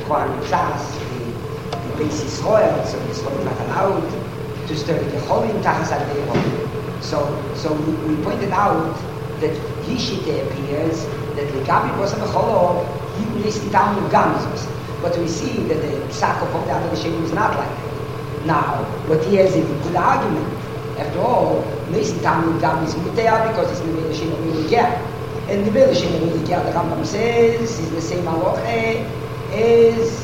Kwan Tzas, the base Israel, so it's not allowed to stir the Cholim Tachas Adero. So we pointed out that Hishite appears that the Gabi was on the Cholov, he is down with Gamizos. But we see that the Psak of the other Shem is not like that. Now, what he has is a good argument. After all, Nisi Tam Gam is Mutea because it's Nivele Shem really get. And Nivele Shem really get, the Rambam says, is the same Aloche as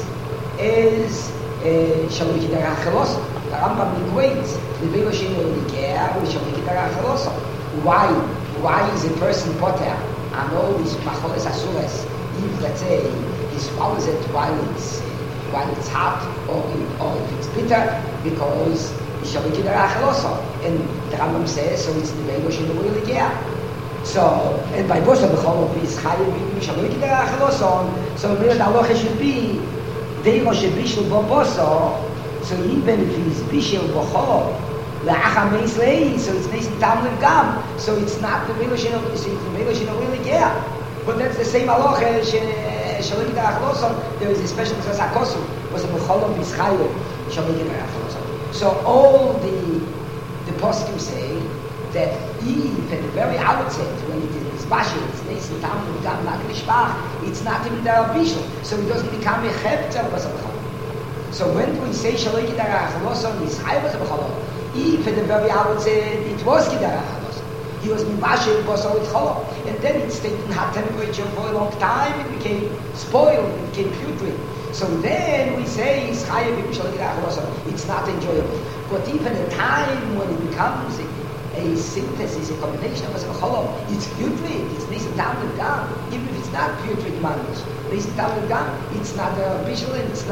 Shalom Kidara Chelos. The Rambam equates Nivele Shem really get with Shalom Kidara Chelos. Why is a person potter and all these Macholes Asuras, if let's say he swallows it while it's hot or if it's bitter, because and the Rambam says, so it's the Vego Shin really get. So, and by Bosa B'cholov is Chayim Mishavik Derach so the halacha should be Vego Shebishel Boboso, so even if he's Bishel B'cholov, La'acham Meislei, so it's Nesim Tam Gam, so it's not the Vego Shin really get. But that's the same halacha Shalom Derach there is a special Akosu, was a B'cholov is Chayim Shalom Derach. So all the poskim say that Eve at the very outset, when it is bashir, it's Nesim Tam Gam Nishbach, it's not even the Bishul, so it doesn't become a chepter was a b'cholov. So when we say Shaloi Kidara Chaloson is Chai was a b'cholov, Eve at the very outset it was Kidara Chaloson. He was Mibashir was with cholov, and then it stayed in hot temperature for a long time. It became spoiled, it became putrid. So then we say it's not enjoyable. But even a time when it becomes a synthesis, a combination of cholov, it's putrid, it's Nesim Tam Gam. Even if it's not putrid manus, Nesim Tam Gam, it's not visual, and it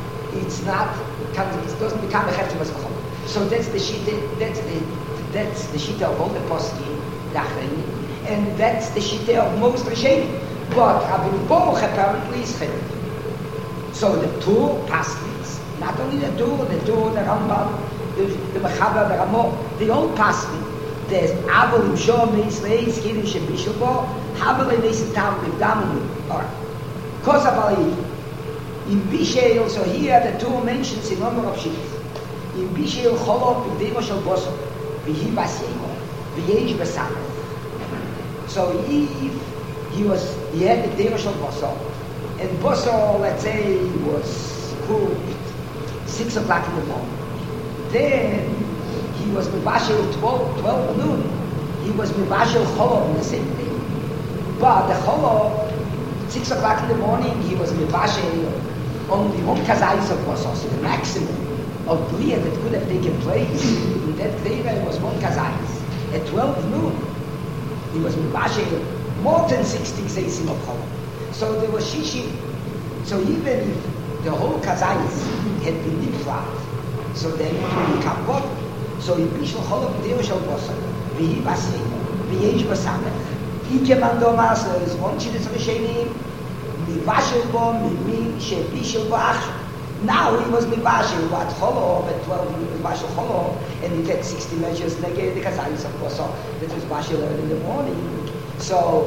doesn't become a heftim as cholov. So that's the shita, that's the shita of all the poskim, and that's the shita of most Rishonim. But Rabbi Baruch apparently is chet. So the two paskins, not only the Rambam, the Mechaber, the Ramah, the old paskin, there's Abel im Shom Israel, Skirin Shebishel Bo, Havel in Nesim Tam Gam. Alright. Kosabalei. In Bishel, so here the two mentions in number of shittas. In Bishel Cholov, in Demo Shel Boso, Vihi Basego, V'yesh Basakov. So if he had the Demo Shel Boso, and Boso, let's say, was cooked 6 o'clock in the morning. Then he was Mibashel 12 noon. He was Mibashel Cholov on the same day. But the Cholov, 6 o'clock in the morning, he was Mibashel only one kazayis of Boso. So the maximum of Blia that could have taken place in that Greva was one kazayis. At 12 noon, he was Mibashel more than 60 kazayis of Cholov. So there was shishim. So even if the whole kazayis had been deep flat, so then it would become what? So in Bishul Cholov Deo Shel Bosa, Vihi Basei, V'yesh Basamech, Ike Mando Master is one shidduch Rishonim, Mivashel Bo, Mimi, Shebishel Bo Achshav. Now he was Mivashel Bo at Cholov, at 12 he was Mivashel Cholov, and he did 60 measures negate the kazayis of Bosa that was Mivashel early in the morning. So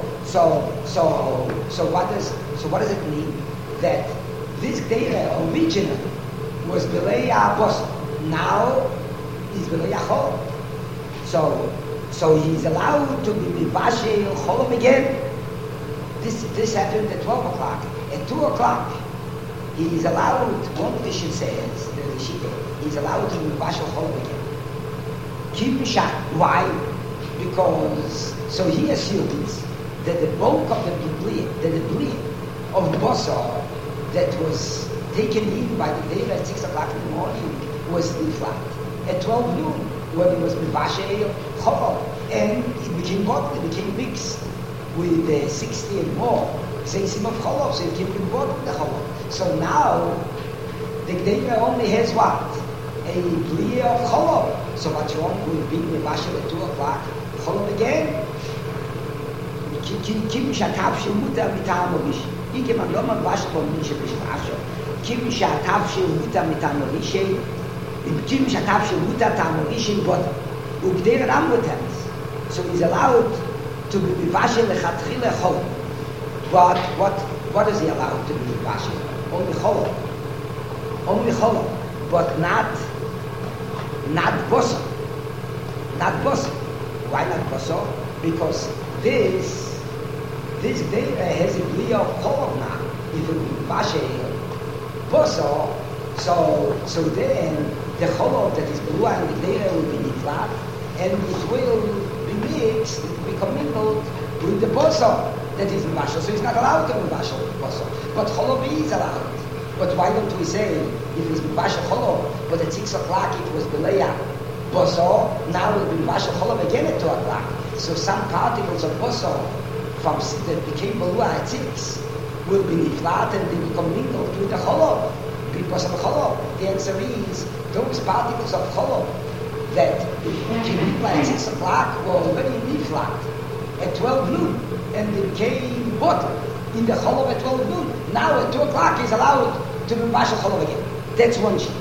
what does it mean? That this data originally was Belei Apostle. Now he's Belei Achol. So he's allowed to be Mivashel Cholov again. This happened at 12 o'clock. At 2 o'clock, he is allowed, one Rishon says, the Rishite, he's allowed to be Mivashel Cholov again. Keep Mishak. Why? Because so he assumes that the bulk of the debris of Bosa that was taken in by the day at 6 o'clock in the morning was still flat. At 12 noon, when it was Mivashel Cholov, and it became what? It became mixed with 60 and more Seisim of Cholov, so it became involved with the Cholov. So now, the Gdeva only has what? A Blia of Cholov. So what's wrong with being Mivashel at 2 o'clock? Cholov again? Kim Shatav Shemuta Mitam Ovish. Ike man Loma Vashko Misha Bishvasho. Kim Shatav Shemuta Mitam Ovish. Kim Shatav Shemuta Tam Ovish in Boda. Ugder Rambotas. So he's allowed to be Mivashel Lechatchile Chol. But what is he allowed to be Mivashel? only cholov, but not bosa, not bosa. Why not bosa? Because this data has a blia of cholov now. If it be bashe bosa, so then the cholov that is blue and the data will be niflat, and it will be mixed, become mingled with the bosa that is mashal. So it's not allowed to be mashal bosa, but cholov is allowed. But why don't we say, if it's Mibasha Cholov, but at 6 o'clock it was Beleya Boso, now it will be Mibasha Cholov again at 2 o'clock. So some particles of Boso that became Belua at 6 will be niflat and they become mingled with the Cholov, because of the Cholov. The answer is, those particles of Cholov that came niflat at 6 o'clock were already niflat at 12 noon, and they became bottled in the Cholov at 12 noon. Now at 2 o'clock is allowed to be Mashal Cholov again. That's one sheet.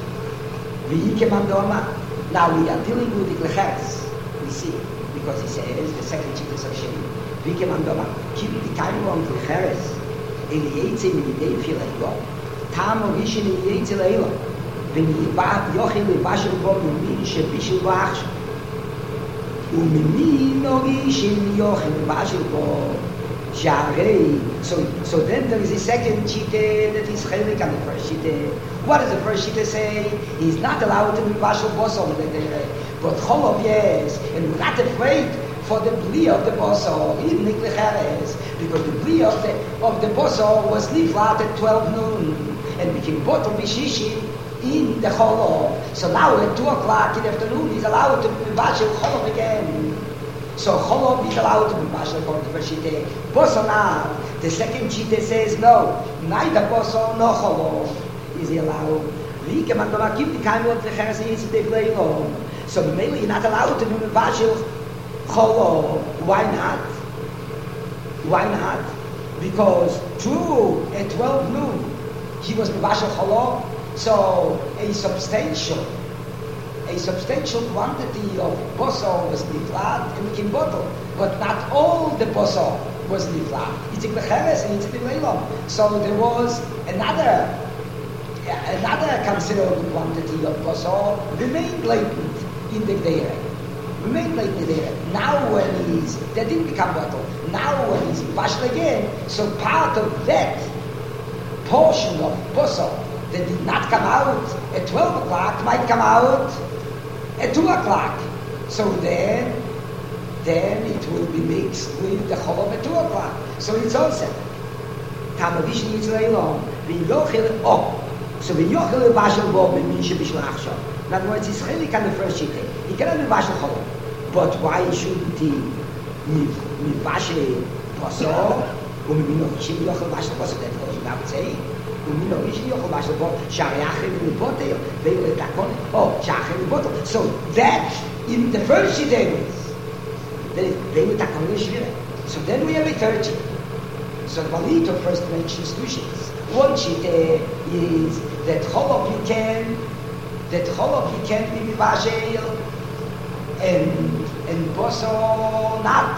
Now we are dealing with the Glecheres. We see, because he says, the second sheet is Hashem. Vike Mandoma, keep the time on Glecheres. Elietze Minidei Filaylo. Tamo Vishin Elietze Leilo. When Yochel Bashel Bo Min Shebishel Bach. Uminino Vishin Yochel Bashel Bo. So then there is a second chite that is chelik on the first chite. What does the first chite say? He's not allowed to be bashal boso, but cholov yes, and we're not afraid for the bli of the boso, even niklecheres, because the bli of the boso was niflat at 12 noon and became bottle bishishi in the cholov. So now at 2 o'clock in the afternoon he's allowed to be bashal cholov again. So Cholov is allowed to be Mashal according to the first Shite. Boso now, the second Shite says no, neither Boso nor Cholov is allowed. So mainly you're not allowed to be Mashal Cholov. Why not? Why not? Because true, at 12 noon he was Mashal Cholov, so a substantial quantity of boso was niflat and became bottle, but not all the boso was niflat. It's a glecheres and it's a leilom. So there was another considerable quantity of boso remained latent in the dairy. Now when that didn't become bottle. Now when he's bashal again, so part of that portion of boso that did not come out at 12 o'clock might come out at 2 o'clock. So then it will be mixed with the cholov at 2 o'clock. So it's all set. Tamavish needs leilom. So the yochel bashal bo b'misha b'shlachshav. In other words, he's chelik on the first sheet. He cannot be bashal cholov. But why shouldn't he be bashal boso? Umimino shim yochel bashal boso. That goes without saying. So that in the first sheet so then we have a third sheet. So Balito first mentions two sheets. One sheet is that Cholov you can be Mivashel and Boso not.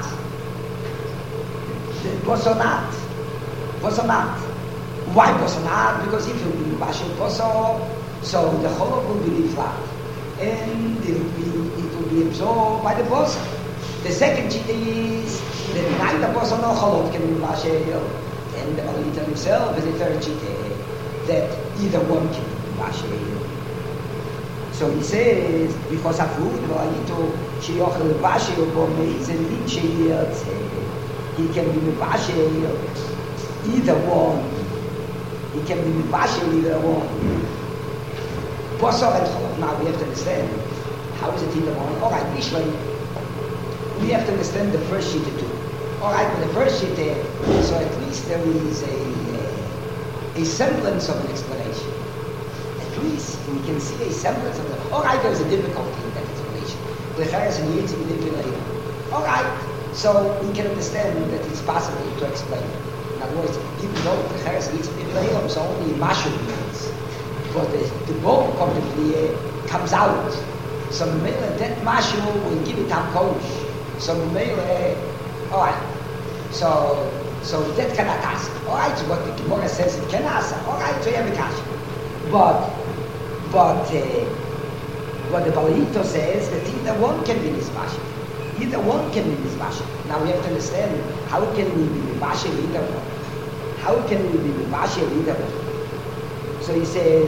Boso not. Why boso not? Because if you be bashal boso, so the cholov will be flat, and it will be absorbed by the boso. The second chita is that neither boso nor cholov can be bashal, and the Balita himself is the third chita that either one can be bashal. So he says because afud Balito sheyochel bashal bo meizen lincheyot, he can be bashal either one. He can be mibashel either one. Boso and cholov. Now we have to understand how is it either one. All right, Mishlei. We have to understand the first sheet too. All right, with the first sheet there, so at least there is a semblance of an explanation. At least we can see a semblance of it. All right, there is a difficulty in that explanation. Glecheres and Yitzim manipulator. All right, so we can understand that it's possible to explain it. In other words, even though the Cheres needs to be Leilom, so only Mashu means. But the bulk of the Blia comes out. So Mele, that Mashu will give it Tam Kosh. So Mele, alright. So So that cannot ask. All right, what the Gemara says it can ask. All right, so you have a cash. But what the Balito says that either one can be misbashir. Either one can be misbashir. Now we have to understand how can we be misbashir either one? How can we be misbashir either one? So he says,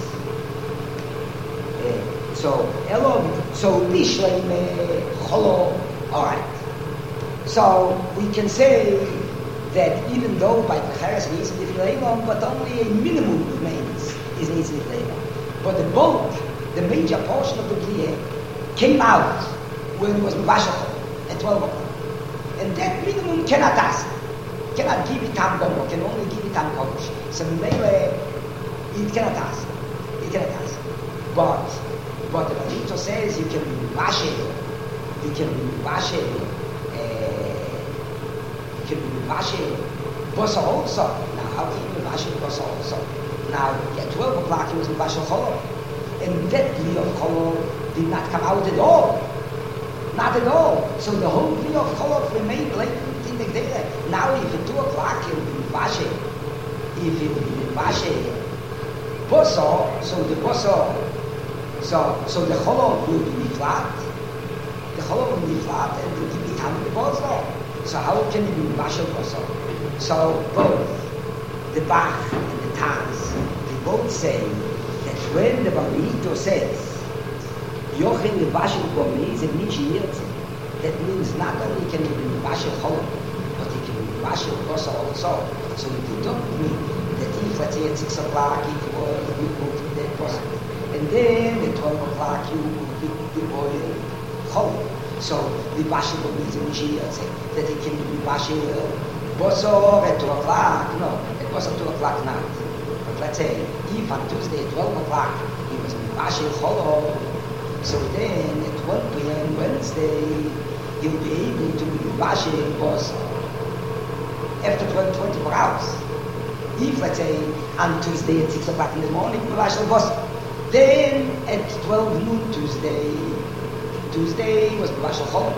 so Nishleme Cholo. All right. So we can say that even though by Techeres he needs Nifleilon, but only a minimum remains is needs Nifleilon. But the bulk, the major portion of the Kliyeh came out when it was Mubashach at 12 o'clock. And that minimum cannot ask. Cannot give it Tam Gomo, can only give it Tam Kodesh. So Mele, it cannot ask. It cannot ask. But the Balito says you can be Mubashach, you can be Mubashach, Bosa also. Now, how can you be Mubashir Bosa also? Now, at 12 o'clock, he was Mubashir Cholov. And that Kli of Cholov did not come out at all. Not at all. So the whole Kli of Cholov remained blatant in the Gdela. Now, if at 2 o'clock, he will be Mubashir. If he will be Mubashir Bosa, so the Bosa, so the Cholov will be flat. The Cholov will be flat, and it will be Tam the Bosa. So how can you be Mubashir Bosa? So both the Bach and the Taz, they both say that when the Balito says Yochin Mubashir Bomi is a Michi, that means not only can you be Mubashir Cholov, but you can be Mubashir Bosa also. So it don't mean that if, let's say, at 6 o'clock it was you go to that Bosa, and then at 12 o'clock you boil Cholov. So the Bashir Bomi is a Michi, that it can be Bashir Boso at 2 o'clock. No, it was at 2 o'clock not. But let's say, if on Tuesday at 12 o'clock, he was Bashir Cholo, so then at 1 p.m. Wednesday, he'll be able to be Bashir Boso after 24 hours. If, let's say, on Tuesday at 6 o'clock in the morning, Bashir Boso, then at 12 noon Tuesday was Bashir Cholo.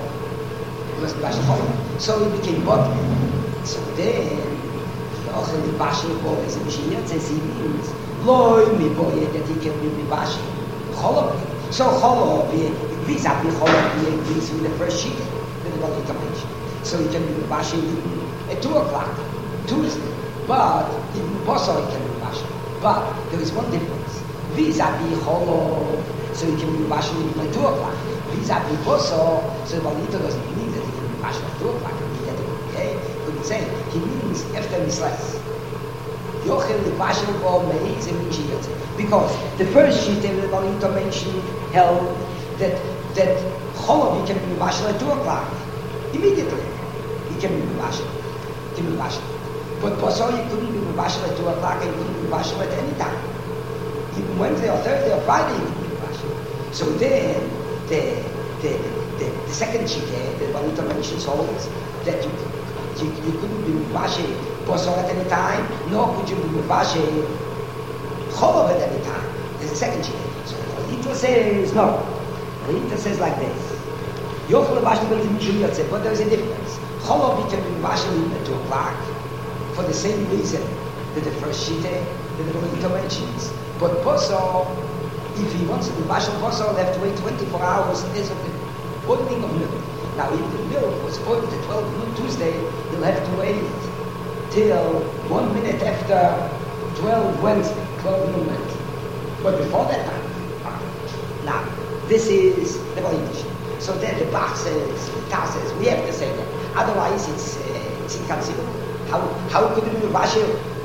So it became body. So then, the Ochel Bashir Bo is a Mishiyat, says he means, Loi mi boye, that he can be Bashir. Cholov. So Cholov, vis-a-vis Cholov, he agrees with the first sheet, that the Balito mentioned. So he can be Bashir at 2 o'clock, Tuesday. But, in Boso he can be Bashir. But, there is one difference. Vis-a-vis Cholov, so he can be Bashir even at 2 o'clock. Vis-a-vis Boso, so the Balito doesn't mean that he can be Bashir at 2 o'clock. Okay? Couldn't say. He means after Misles. Yochel the Bashir Bo Meiz and Michiyot. Because the first sheet that the Balito mentioned held that Cholov he can be Bashir at 2 o'clock. Immediately. He can be Bashir. But Boso he couldn't be Bashir at 2 o'clock and he couldn't be Bashir at any time. Even Wednesday or Thursday or Friday he couldn't be Bashir. So then the second sheet the Balito mentions holds that you couldn't be Mubashir Boso at any time, nor could you be Mubashir Cholov at any time. There's a second sheet. So Balito says no. Balito says like this. Yochel Mubashir will be Mishuyotze, but there is a difference. Cholov he can be Mubashir at 2 o'clock for the same reason that the first sheet that the Balito mentions. But Boso, if he wants to be Mubashir Boso, he'll have to wait 24 hours as of the boiling of milk. Now, if the milk was boiled at 12 noon Tuesday, he'll have to wait till 1 minute after 12 Wednesday, 12 noon Wednesday. But before that time, now, this is the Balito. So then the Bach says, the Taz says, we have to say that. Otherwise, it's inconceivable. How could it be Mubashir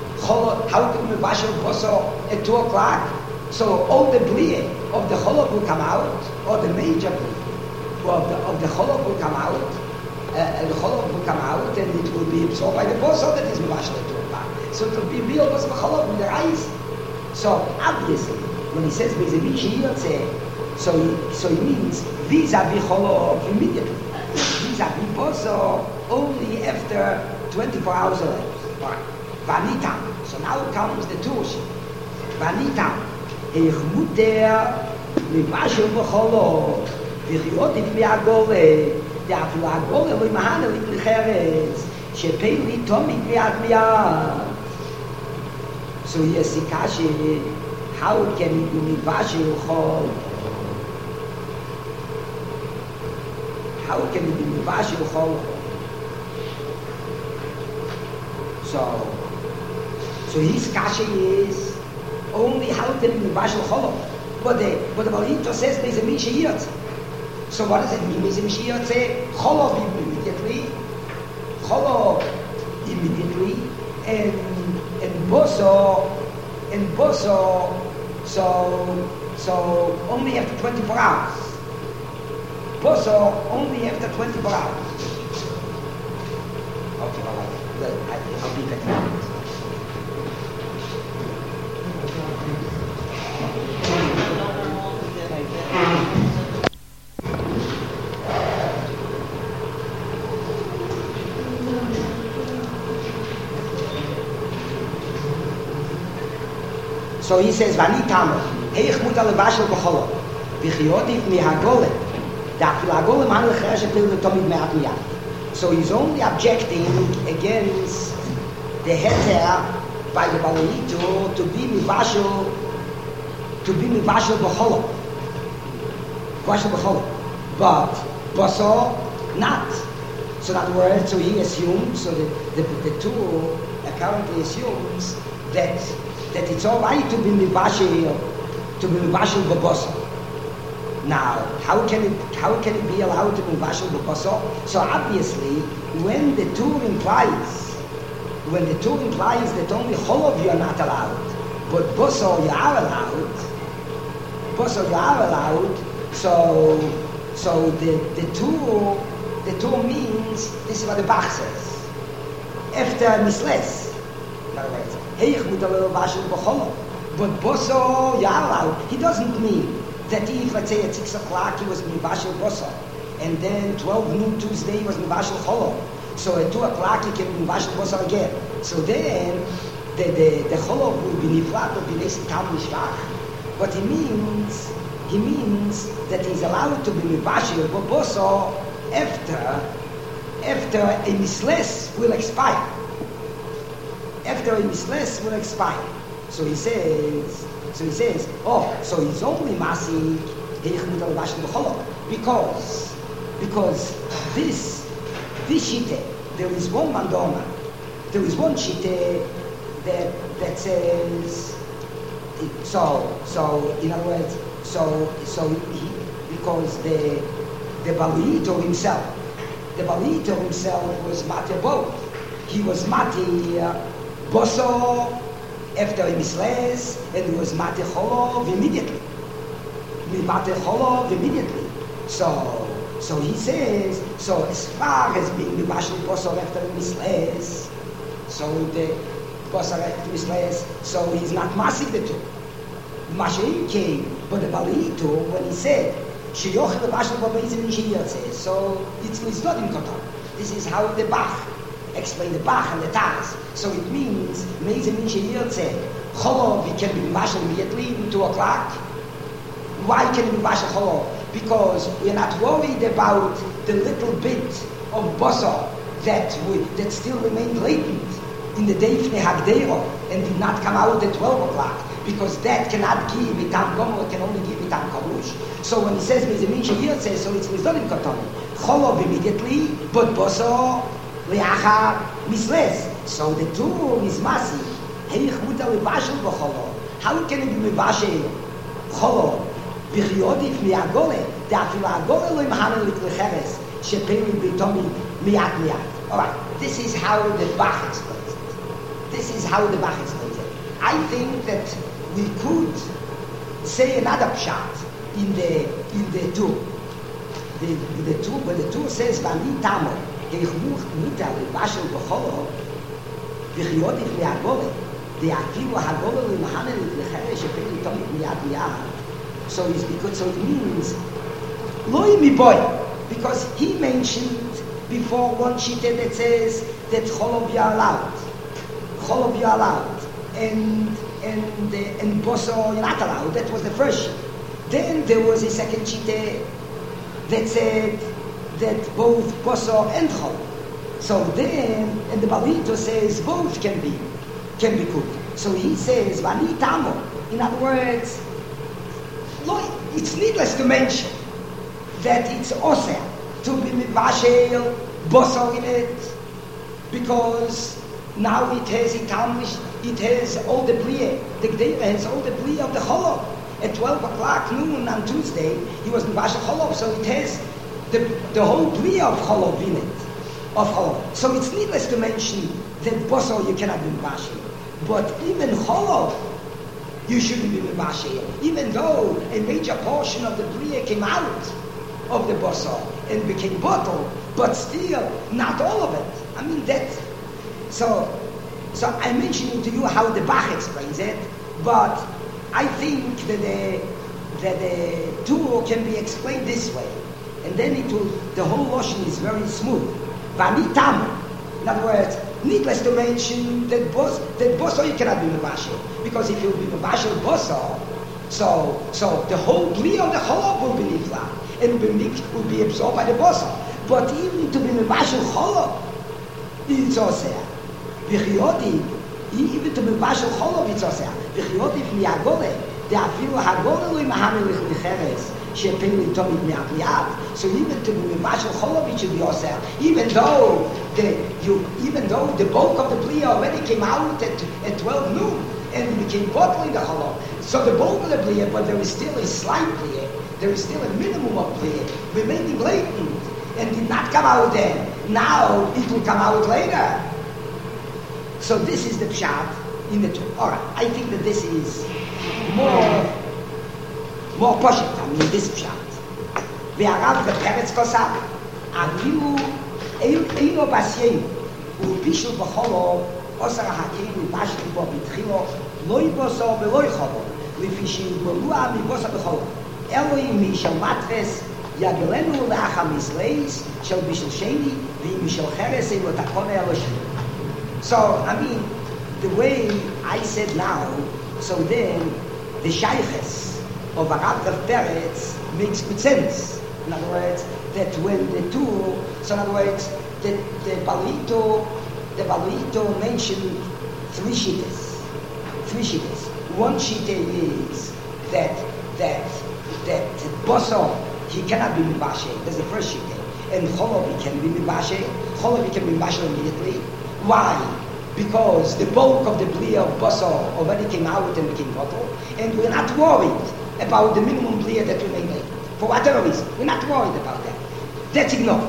Boso at 2 o'clock? So all the Blie of the Cholov will come out, or the major Blie of the Cholov will come out, and the Cholov will come out, and it will be absorbed by the Boso that is Mubashir at 2 o'clock. So it will be real Boso Cholov with the eyes. So obviously, when he says so he means vis-a-vis Cholov immediately. Vis-a-vis Boso only after 24 hours elapsed. Vanitam. So now comes the Tush. Vanitam. Ich mutter Mubashir Cholov. Vichiyot if mi agole. The Agole will Mahana with the Cheretz. שפעילי תומיד מיד מיד. So yes, Kashi, how can it be Mibashir Chol? How can it be Mibashir Chol? So his Kashi is only how can it be Mibashir Chol? But the Balito says there's a Mishiyot. So what does it mean? There's a Mishiyot say Chol immediately, and Boso, so only after 24 hours. Boso only after 24 hours. Okay, all right. Good. I'll be back. So he says, Vani Tamo, Heich Muta Lebashel B'cholo, V'chiyodif Mi Hagole, Da'afil Hagole Man L'cheresh Pil L'tomid Me'at Miyad. So he's only objecting against the heter by the Balonito to be Mivashel B'cholo. B'cholo B'cholo. But Boso, not. So in other words, so he assumes, so the two apparently assumes that it's all right to be mibashir b'boso. Now, how can it be allowed to be mibashir b'boso? So obviously, when the two implies that only cholov you are not allowed, but boso you are allowed. So the two means this is what the Bach says. After misles, in other words. But Boso Yarlau, he doesn't mean that if, let's say, at 6 o'clock he was Mibashel Boso, and then 12 noon Tuesday he was Mibashel Cholo. So at 2 o'clock he can be Mibashel Boso again. So then the Cholo will be Niflat, will be Nesi Tam Nishvach. But he means that he's allowed to be Mibashel Boso after a misles will expire. After a misles will expire. So he says, so he's only masik because this shite, there is one mandoma, there is one shite that says so in other words, because the Balito himself was mati both. He was mati Boso after a misles, and he was Mate Cholov immediately. So he says, so as far as being Mibashel Boso after a misles, so the Boso after misles, so he's not massive the two. Mashiach came, but the Balito, when he said, Sheyoch Mibashel Bobeizim Shiyotze, so it's not in Kotor. This is how the Bach explain the Bach and the Taz. So it means, Meizim Shiyotze, Cholov, he can be Mibashel immediately in 2 o'clock. Why can he be Mibashel Cholov? Because we're not worried about the little bit of Boso that still remained latent in the day of Hagdero and did not come out at 12 o'clock. Because that cannot give Mitam Gomer, it can only give Mitam Karush. So when he says Meizim Shiyotze, so it's not in Koton. Cholov immediately, but Boso Leachar misles. So the two is massive. Heich muta lebashel b'cholo. How can it be lebashel cholo? B'chiyodif mi'agole. De'afilu agole lo imhanen l'klecheres. Sheperu b'tomi mi'at. All right. This is how the Bach explains it. I think that we could say another pshat in the two. The two, when the two says Vani Tamo. Heich muta lebashel b'cholo. B'chiyodif mi'agole. De'afilu agole lo imhanen l'klecheres. Sheperu b'tomi mi'at. So it means loy mi boy, because he mentioned before one shita that says that cholov you are allowed, and boso you're not allowed. That was the first shita. Then there was a second shita that said that both boso and cholov. So then, and the Balito says both can be cooked. So he says, Vani Tamo. In other words, it's needless to mention that it's oseh to be mivashel bosor in it, because now it has all the brie. The Gdeira has all the brie of the cholov. At 12 o'clock noon on Tuesday, he was mivashel cholov, so it has the whole brie of cholov in it. So it's needless to mention that bosor you cannot be mivashel, but even cholov you shouldn't be mivashel, even though a major portion of the brie came out of the bosor and became bottled, but still not all of it. I mean that. So I'm mentioning to you how the Bach explains it, but I think that the tool can be explained this way, and then the whole lotion is very smooth. Vanitam. In other words, needless to mention that bosor you cannot be mevashel, because if you be mevashel bosor, so the whole brie of the cholov will be nifla and will be absorbed by the bosor. But even to be mevashel cholov, it's oseh. V'chiyoti, even to be mevashel cholov, it's oseh. V'chiyoti v'miyagole, the afilu hagole lo imahamelich licheres. So even to be mevashel cholov it should be oseh, even though the bulk of the brie already came out at 12 noon and became bottling the cholov. So the bulk of the brie, but there is still a slight brie, there is still a minimum of brie remaining latent and did not come out then. Now it will come out later. So this is the pshat in the two. All right, I think that this is more poshut, I mean, this pshat. Ve'arav v'peretz kosav, avilu eino basyein, u'bishul b'cholo, osar ha'kein u'bashli bo b'tchilo, lo'i boso ve'lo'i cholo, lefi she'yigbolua mi'boso b'cholo. Eloi mishal matres, yagelenu le'acha misleis, shel bishul sheni, ve'imishal cheres eino takone eloshim. So, I mean, the way I said now, so then, the shayches of Arav Peretz makes good sense. In other words, that when the two, so in other words, the Balito mentioned three shittas. One shitta is that bosor he cannot be mibashe. That's the first shitta. And cholov he can be mibashe. Cholov he can be mibashe immediately. Why? Because the bulk of the blia of bosor already came out and became bottled, and we're not worried about the minimum blia that remained late. For whatever reason, we're not worried about that. That's ignored.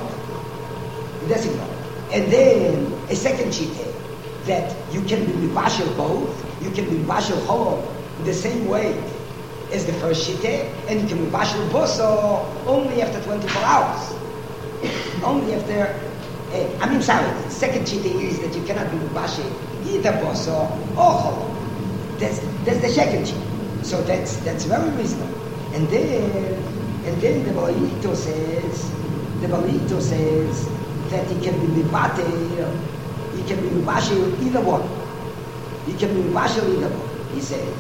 And then a second shitta, that you can be mibashel both, you can be mibashel cholov the same way as the first shitta, and you can be mibashel bosor only after 24 hours. Only after. The second shitta is that you cannot be mibashel either bosor or cholov. That's the second shitta. So that's very reasonable. And then the Balito says that he can be mibashel either one. He can be mibashel either one. He says,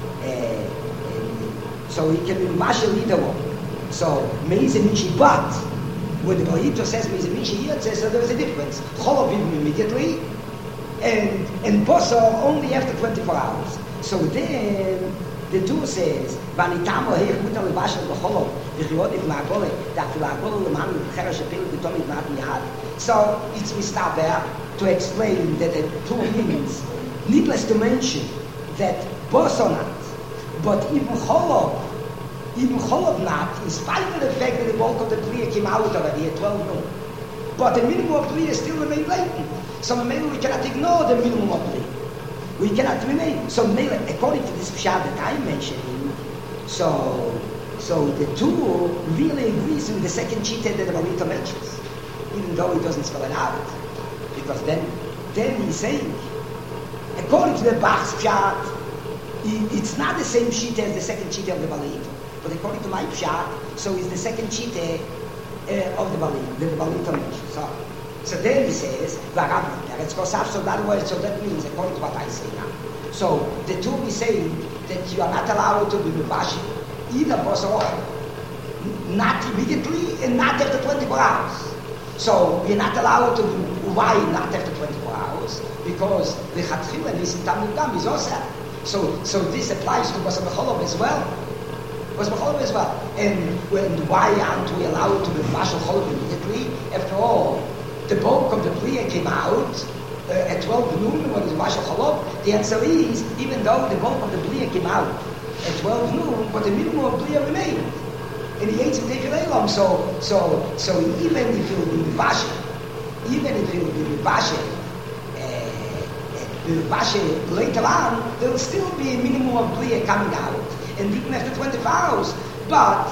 so he can be mibashel either one. So meize michi but when the Balito says meize michi here, it says so there is a difference. Cholov immediately, and bosor only after 24 hours. So then the two says, "Vanitamo heich mutar levashel b'cholov v'chiyodif ma'agole da'afil ha'agole l'man l'cheresh apil b'tomid ma'at miyad." So it's we stop there to explain that the two means. Needless to mention that bosor not, but even cholov not, in spite of the fact that the bulk of the bria came out already at 12 noon, but the minimum of bria still remained latent. So maybe we cannot ignore the minimum of bria. We cannot remain. So according to this pshat that I'm mentioning, so the two really agrees with the second shitta that the Balito mentions, even though he doesn't spell it out, because then he's saying, according to the Bach's pshat, it's not the same shitta as the second shitta of the Balito, but according to my pshat, so it's the second shitta of the Balito that the Balito mentions. So then he says, so that means according to what I say now. So the two is saying that you are not allowed to be mibashel either bosor or not immediately and not after 24 hours. So we're not allowed to be why not after 24 hours? Because the Chatchila Nisim Tamid Gam is also. So this applies to Basar B'Cholov as well. Basar B'Cholov as well. And why aren't we allowed to be Mashal Cholov immediately? After all, the bulk of the Priya came out at 12 noon when it was Mashal Cholov. The answer is, even though the bulk of the Priya came out at 12 noon, but the minimum of Priya remained. And he ate some Tekel Elam. So even if it will be Mivashe, later on, there will still be a minimum of Blia coming out, and even after 24 hours. But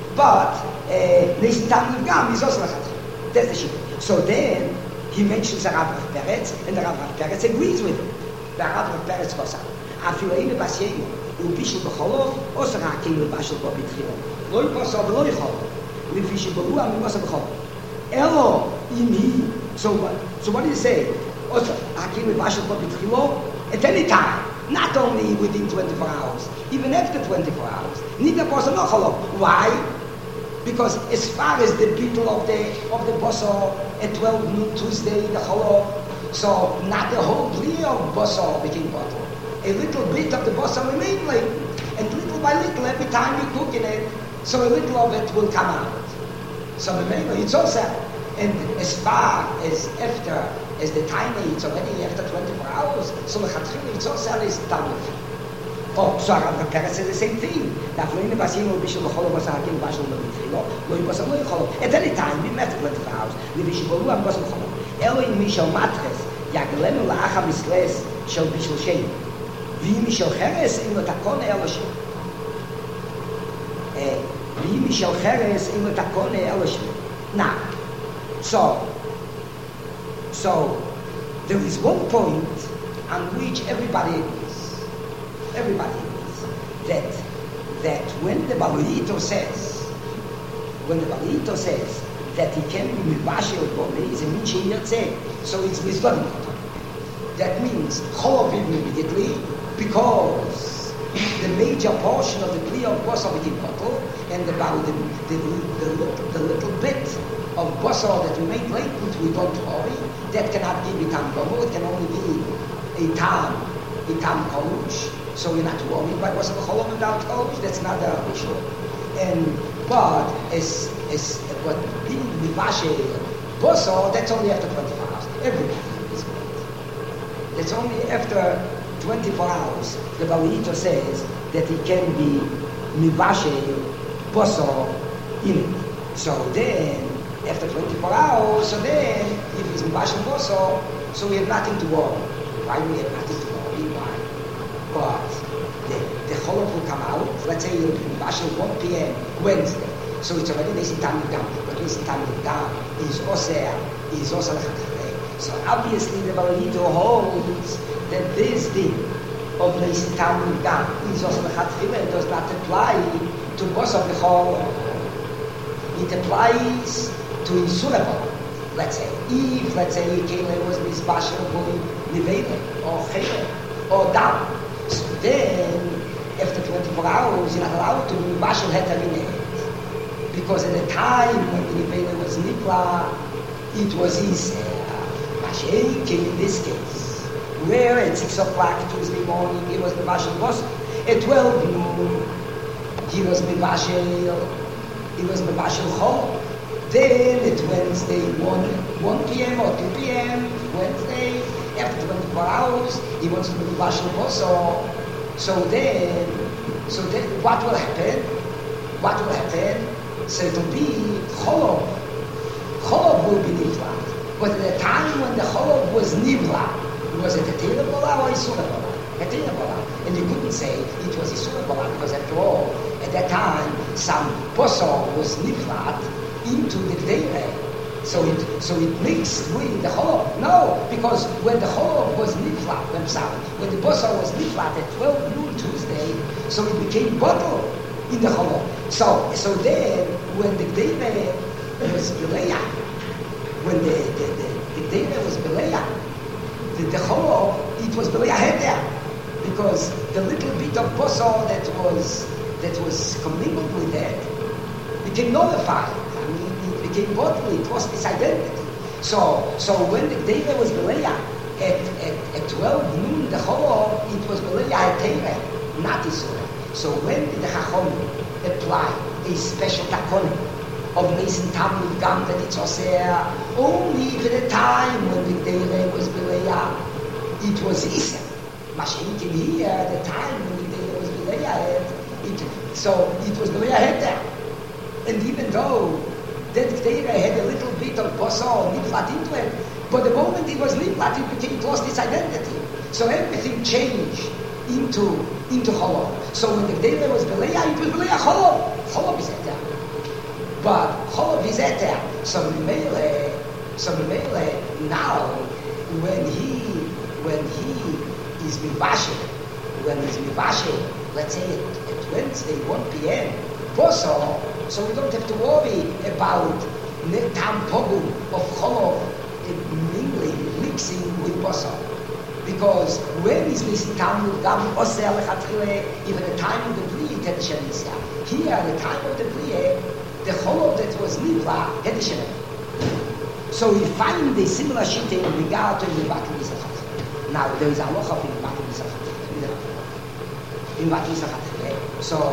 Nisim Tamid Gam is also Lachatchila. That's the shit. So then he mentions the Rav Peretz, and the Rav Peretz agrees with him. The Rav Peretz goes on. Afilu Einu Basyeinu Ubishul B'Cholov Osa Rakeinu Bashul Bo B'Tchilo Lo Yikoso V'Lo Yichol Lefi Shebolu Amin Osa B'Cholov Elo Imi. So what do you say? Also, Hakim Bashal B'Tchilo at any time, not only within 24 hours, even after 24 hours. Neither person no Cholov. Why? Because as far as the beetle of the Bosor at 12 noon Tuesday, the Cholov, so not the whole Bli of Bosor became bottled. A little bit of the Bosor remained late, and little by little, every time you cook in it, so a little of it will come out. So remember, it's also, and as far as after, as the time it's already after 24 hours, so the Chatchila it's also is Talmud. Oh, so Rav Peretz says the same thing. At any time, we met 24 hours. Elohim Mishal Matres, Yaglenu La'acha Misles, Shal Bishal Shein. V'im Mishal Cheres, in the Takone Eloshim. V'im Mishal Cheres, in the Takone Eloshim. Now, so there is one point on which everybody agrees that when the Baluito says that he can be Mibashir Bomeis and Minchi Yotze, so it's Mizgodim. That means Cholov immediately, because the major portion of the Kli of Bosor became bottle, and the little bit of Bosor that we make latent, we don't worry. That cannot give a Tam Gomu, it can only give a Tam Kolush. So we're not worried by Bosor B'Cholov without Kolush, that's not the issue. But as what being Mivashe Bosor, that's only after 24 hours. Everybody is good. That's only after 24 hours. The Baluito says that he can be Mivashe Bosor in it. So then, after 24 hours, so then, if he's Mivashe Bosor, so we have nothing to worry. Why we have nothing to worry? Why? But the Cholov will come out, let's say it'll be Mivashe 1 p.m. Wednesday. So it's already Nisim Tamid Gam. But Nisim Tamid Gam is also Lachatchila. So obviously the Baluito holds that this thing of Nisim Tamid Gam is also Lachatchila and does not apply to Bosor B'Cholov. It applies to Insurable. Let's say, if, Kele was Mizbashel Nivele, or Chele, or Dam. So then, after 24 hours, you're not allowed to be Mizbashel Hetarineh. Because at the time when the Nivele was Nikla, it was Iser. Mashiach in this case, where at 6 o'clock Tuesday morning, he was Mizbashel Bosor. At 12 noon, he was Mizbashel Chol. Then at Wednesday, 1 p.m. or 2 p.m., Wednesday, after 24 hours, he wants to be Mibashel Bosor. So then, what will happen? So it will be Cholov. Cholov will be Nivlat. But at the time when the Cholov was Nivlat, was it a Teira Bola or Isura Bola? A Teira Bola. And you couldn't say it was Isura Bola, because after all, at that time, some Bosor was Nivlat into the Teira. So it mixed with the Cholov. No, because when the Cholov was Nivlat, when the Bosor was Nivlat at 12 noon Tuesday, so it became bottle in the Cholov. So then, when the Teira was Beleya, when the Teira was Beleya, the Cholov, it was Beleya Heter, because the little bit of Bosor that was commingled with that became nullified. I mean, it became bodily, it lost its identity. So when the David was Beleah, at 12 noon, the Chol, it was Beleah at Teireh, not Israel. So when did the Chachom apply a special takonim of Mason Talmud Gam that it's oseh only for the time when the David was Beleah, it was Isra. Mashiach here, the time when the David was Beleah, so it was Beleah head there. And even though that Gdeira had a little bit of basar niflat into it, but the moment it was niflat, it lost its identity. So everything changed into Cholov. So when the Gdeira was Beleah, it was Beleah Cholov. Cholov is Eter. But Cholov is Eter. So Mele, now, when he is Mivashe, let's say at Wednesday, 1 p.m., basar, so we don't have to worry about tam pogum of cholov mixing with basar, because when is this tam gam oseh lechatchile even the time of the bli tedeshenisya? Here, the time of the bli, the cholov that was nivla tedeshen. So we find a similar shita in regard to the batim yisachat. Now there is a halacha in batim yisachat. In batim yisachat, so.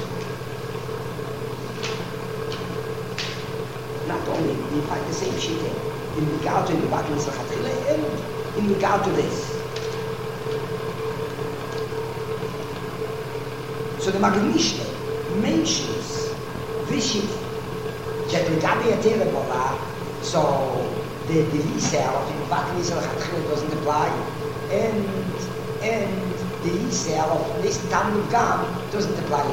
Not only we find the same shit in regard to the Batim Zachatile and in regard to this. So the Magen Mishneh mentions this shit that Legabi Atera Bola, so the Yisrael of the Batim Zachatile doesn't apply, and the Yisrael of this Talmud Gam doesn't apply.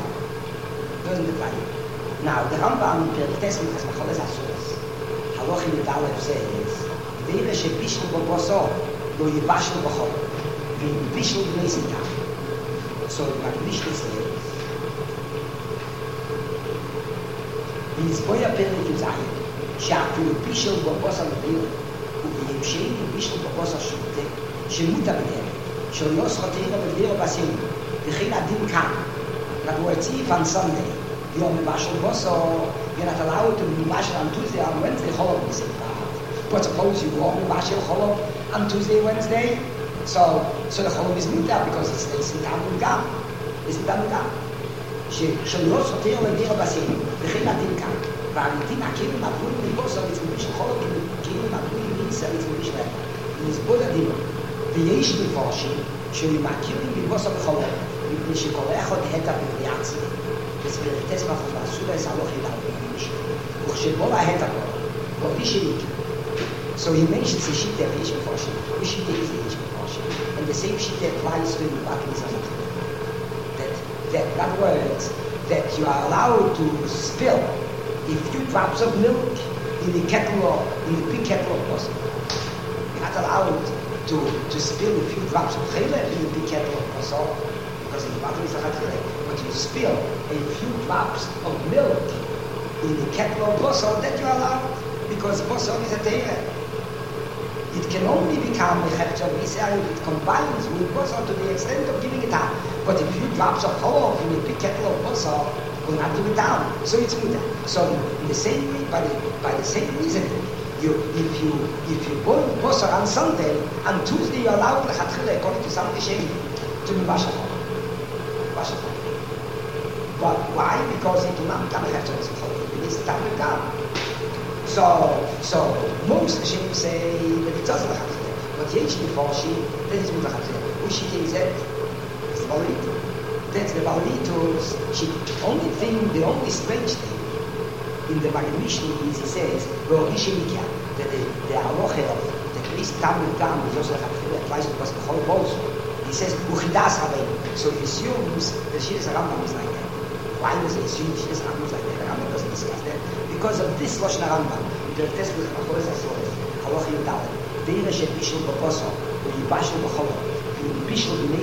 Now, the Rambam in Perek Tesmin has Macholes Asuras. Halacha Yud Aleph says, Ve'ira shebishlu b'basar lo yibashlu b'chol, ve'yibishlu b'nei zitah. So the Magen Mishneh says, V'yizboya Perek Yuzayin, she'afilu bishlu b'basar l'beil, u'v'yimshei bishlu b'basar shute, shemuta b'nehem, she'lo yoscha teira b'beil b'asim, v'chein adin kan. In other words, if on Sunday, you're Mibashal Basar, you're not allowed to be Mibashal on Tuesday, on Wednesday, Cholov is in. But suppose you are Mibashal Cholov on Tuesday, Wednesday, so the Cholov is Muta because it's in Talmud Gam. It's in Talmud Gam. שלא סותר לדיר הבסיס, וכן הדין כאן. והעמיתים הכלים עברו מבוסר לצמודי של חולו, כלים עברו מיצר לצמודי שלהם. לסבוד הדין. ויש מפורשים שהם מכירים מבוסר בחולו, מפני שכל אחד היתה בבריאציה. וספירטס מחפשו את הלוך אליו במשך. וכשבוא להיתה בו, בו אישי So he mentions the sheet that is mefashim. Which sheet is the mefashim? And the same sheet that applies to the Batim Zachat. That in other words, that you are allowed to spill a few drops of milk in the big kettle of water. You're not allowed to spill a few drops of chayla in the big kettle of water because in the Batim Zachat. But you spill a few drops of milk in the kettle of water, that you are allowed because water is a teireh. It can only become a Chefcha Yisrael if it combines with Basar to the extent of giving it out. But if you drops of Cholov in a big kettle of Basar, will not give it down. So it's Muda. So in the same way, by the same reason, if you boil Basar on Sunday, on Tuesday you're allowed according to some Rishonim to be Bashar. But why? Because it will not become a Chefcha Yisrael. It is the time to come. So most Rishonim say that it doesn't have to. But Yesh Mefarshim, that is with the Chatzir. Which she thinks that it's the Balito. That's the Balito's sheet. The only strange thing in the Magen Mishneh is he says, well, Rishimikia, that the halacha of the priest Talmud Gam is also applies to us the whole also. He says, Uchidas Havein. So he assumes that she is a Rambam is like that. Why does he assume she is a Rambam is like that? The Rambam doesn't discuss that. Because of this Lashon Rambam, the test with Macholes Asuras, Halacha Yud Aleph, Ve'ira shebishlu b'basar, v'yibashlu b'cholov, v'yibishlu b'nei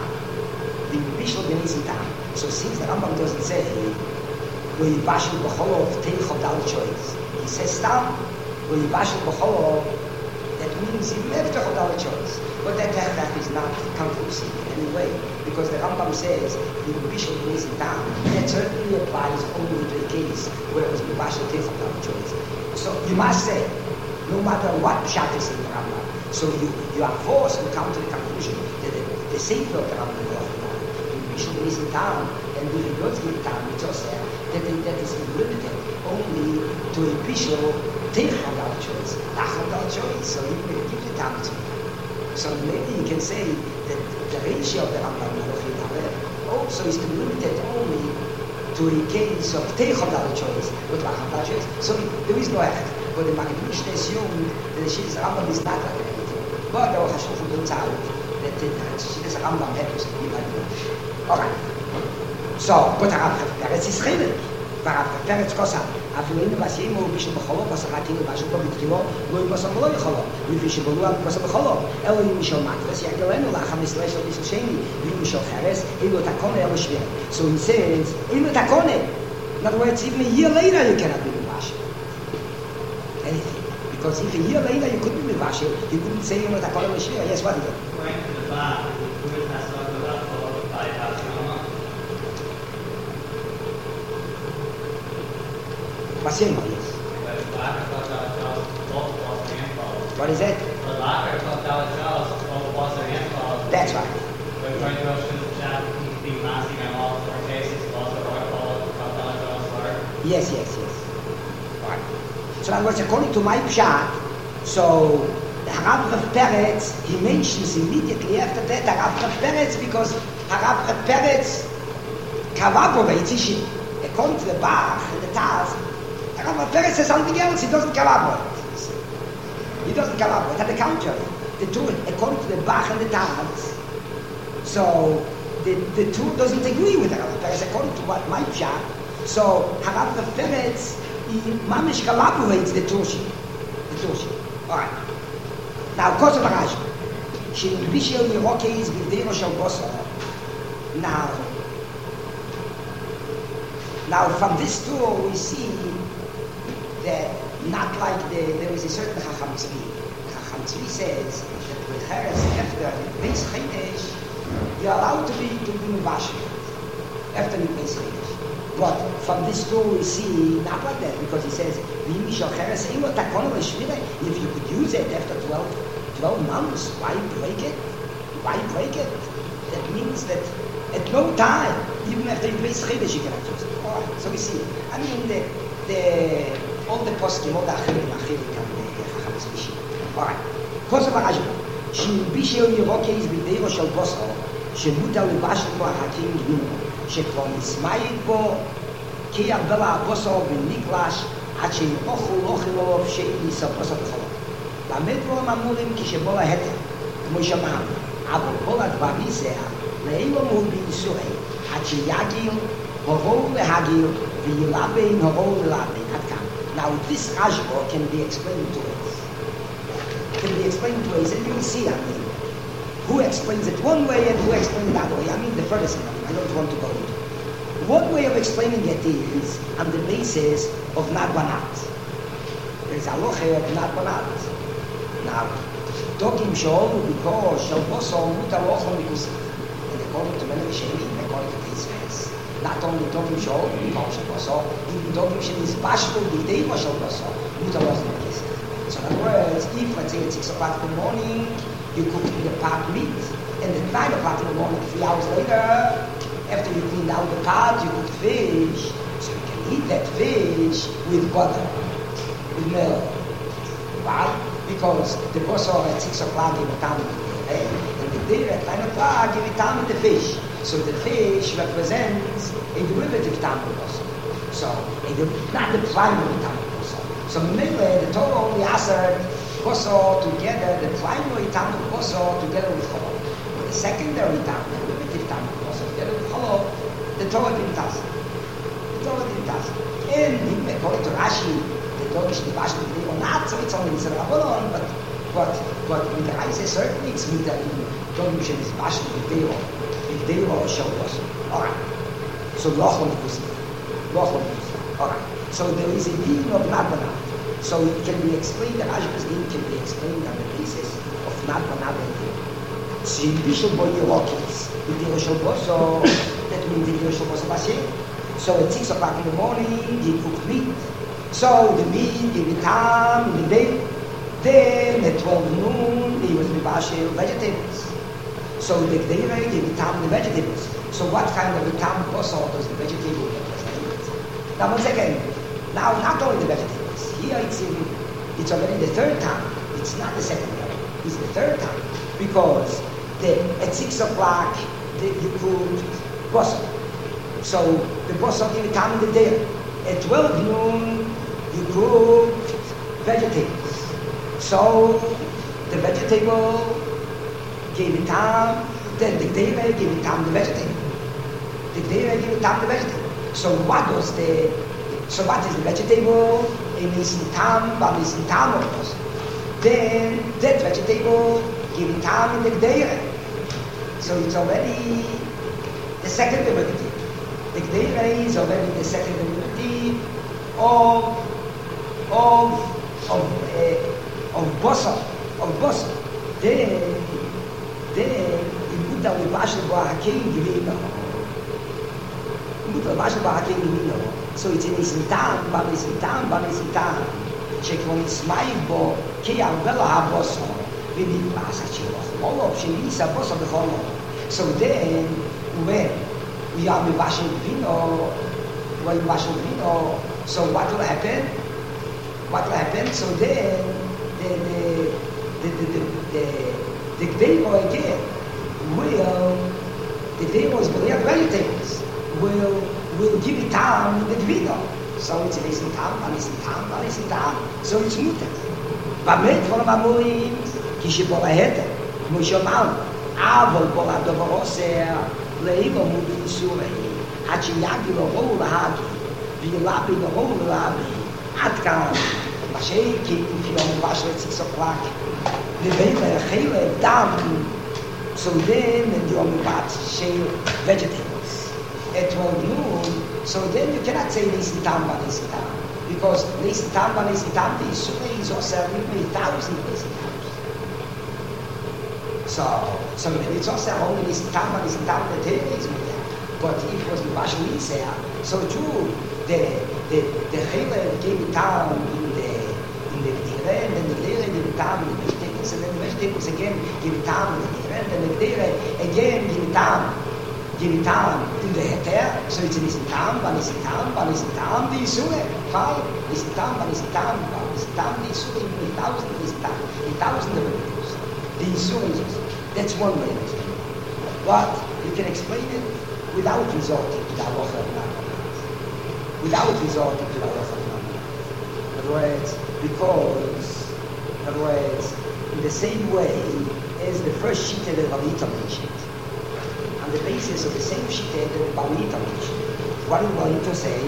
zintam. So since the Rambam doesn't say v'yibashlu b'cholov teichov dal choice, he says stam v'yibashlu b'cholov. That means he left the dal choice, but that is not conclusive in any way, because the Rambam says v'yibishlu b'nei zintam. That certainly applies only to the case where it was v'yibashlu teichov dal choice. So you must say no matter what pshat is in the Rambam. So you are forced to come to the conclusion that the Sefer of the Rambam we should listen down, and if you don't give down, it's also that is limited only to a bishul Teichon al choice, Nachon al choice. So you will give the time to me. So maybe you can say that the ratio of the Rambam also is limited only to a case of Teichon al choice, but Nachon al choice. So there is no effect. But the Maggid assumed that the Shittas Rambam is not like that. But the Hashuf points out that the Shittas Rambam happens to be like that. All right. So, but Rav Peretz is chilek. Rav Peretz kosa. אפילו אין לבסיימו בישל בחולו, בסחתים ובשל פה בתחילו, לא יבסם ולא יכולו. לפי שבולו בבסם בחולו. אלו אם משל מטרס יגלנו לאחר מסלש של בישל שני, ואם משל חרס, אילו את הקונה אלו שווה. So he says, אילו את הקונה. In other words, even a year later you cannot be mivashel. Anything. Because if a year later you couldn't be mivashel, you couldn't say אילו את הקונה אלו שווה. Yes, what is it? According to the Bab, who is not talking about followed by Hashemah? Basema, yes. What is it? That's right. Yes. Right. So in other words, according to my pshat, so the Harav Rav Peretz, he mentions immediately after that Harav Rav Peretz because Harav Rav Peretz corroborates Ishi. According to the Bach and the Taz, Harav Rav Peretz says something else, he doesn't corroborate. He doesn't corroborate. At the contrary, the two, according to the Bach and the Taz, so the two doesn't agree with Harav Rav Peretz according to what my pshat. So Harav Rav Peretz, he mamish corroborates the Turshi. All right. Now, Kosa Baraj, she Bishel Yeroke is Bidero Shal Bosa. Now, from this tour we see that not like there is a certain Chacham Tzvi. Chacham Tzvi says that with Cheres after Beis Chodesh, you're allowed to be Mivashel after the Beis Chodesh. But from this tour we see not like that because he says if you could use it after 12 months, why break it? That means that at no time, even after you Beis Chodesh, you cannot use it. All right, so we see. I mean, all the poskim, all the achirim, all right. Kosa Barajim. Bishel Yeroke is Bidero Shal Bosa, שמותר לבשל בו החכים גדומו, שכבר נסמאית בו, כי הרבה הבוסו ונקלש, עד שאוכלו שאין יספוסו בחלום. למד בו הממורים כשבו להתר, כמו שמענו, אבל כל הדברי זה, לאילו הוא ביסורי, עד שיגיל, הורו להגיל, וילבן, הורו ללבן, עד כאן. Now this Rashba can be explained to us. And you will see, who explains it one way and who explains it that way. I mean, the furthest one. I don't want to go into. One way of explaining it is on the basis of Nadbanat. There is a loche of Nadbanat. Now, Dogim Shol, because Shalboso, Mutalochon, because, and according to many Rishonim, according to these ways, not only Dogim Shol, because Shalboso, even Dogim Shol is Bashful, the day was Shalboso, Mutalochon, because. So in other words, if let's say at 6 o'clock in the morning, you cook the pot meat, and at 9 o'clock in the morning, 3 hours later, after you cleaned out the pot, you cook fish, so you can eat that fish with butter, with milk. Why? Because the bosso at 6 o'clock in the time, and the dinner at 9 o'clock, you eat time with the fish. So the fish represents a derivative time of bosso. So, not the primary time of bosso. So mainly the Torah only answered bosso together, the primary time of bosso together with cholov. The secondary time, the derivative time of bosso together with cholov, the Torah didn't answer. And according to Rashi, the Torah is divided into not, so it's only Mitzvah Rabbanon, but when the Rai says certainly it's with the Torah is divided with Deo or Shel bosso. Alright. So Lochon Kusi. Alright. So there is a meaning of Nadbanat. So it can be explained, the Rashba's meaning can be explained on the basis of Nadbanat. So in Bishul Bo Yerokis, with the Roshel Boso, that means the Roshel Boso Bashe. So at 6 o'clock in the morning, you cook meat. So the meat, give it time in the day, Then at 12 noon, he was mibashel vegetables. So the Gdeira gave the time the vegetables. So what kind of a time bosor does the vegetable represent? Now once again, now not only the vegetables. Here it's already the third time. It's not the second time. It's the third time. Because at 6 o'clock you cooked bosor. So the bosor gave the time in the day. At 12 noon you cooked vegetables. So the vegetable gave it time, then the Gdeira gave it time the vegetable. The Gdeira gave it time the vegetable. So what is the vegetable? It is in time, but it's in time of course. Then that vegetable gave it time in the Gdeira. So it's already the second derivative. The Gdeira is already the second derivative of bosor. Then you put down the bashel ba'akein givino. So it's in Isitam, but Isitam. Check on Ismail Bo, Kia Bella Haboso, Vidi Pasachiro, all of Shelisa Boso the Holo. So then, when we are bashel vino, so what will happen? So then, the Gdeira again the Gdeiros will have vegetables, will give it time with the Gvino. So it's in time. So it's muted. But made for Mamurim, Kishibola Hete, Mushaman, Aval Bola Dovorosea, Leigo Mudi Surei, Achiyagi the whole Hagi, Vilabi the whole Labi, Atkan, Mashaki, if you're on Basha at 6 o'clock, the Vela, Hele, Dam. So then you're on shale vegetables. At 12 noon, so then you cannot say Nisitam, because Nisitam, the Isure is also 1,000 Nisitams. So it's also only Nisitam, the Tele is more. But if it was the Bashu Isea, so too, the Hele gave it down in the Dire, and then the Dire gave it down in the vegetables, and then the vegetables again give it down in the Dire, and then the Dire again give it down in the Heter. So it's Nisitam, the Isure, fine, Nisitam, the Isure, 1,000 vegetables. The Isure, that's one way of explaining it. But you can explain it without resorting to the halacha of Nagel. Without resorting to the halacha of Nagel. In other words, in the same way as the first shita that Balita mentioned, on the basis of the same shita that Balita mentioned, what did Balita say?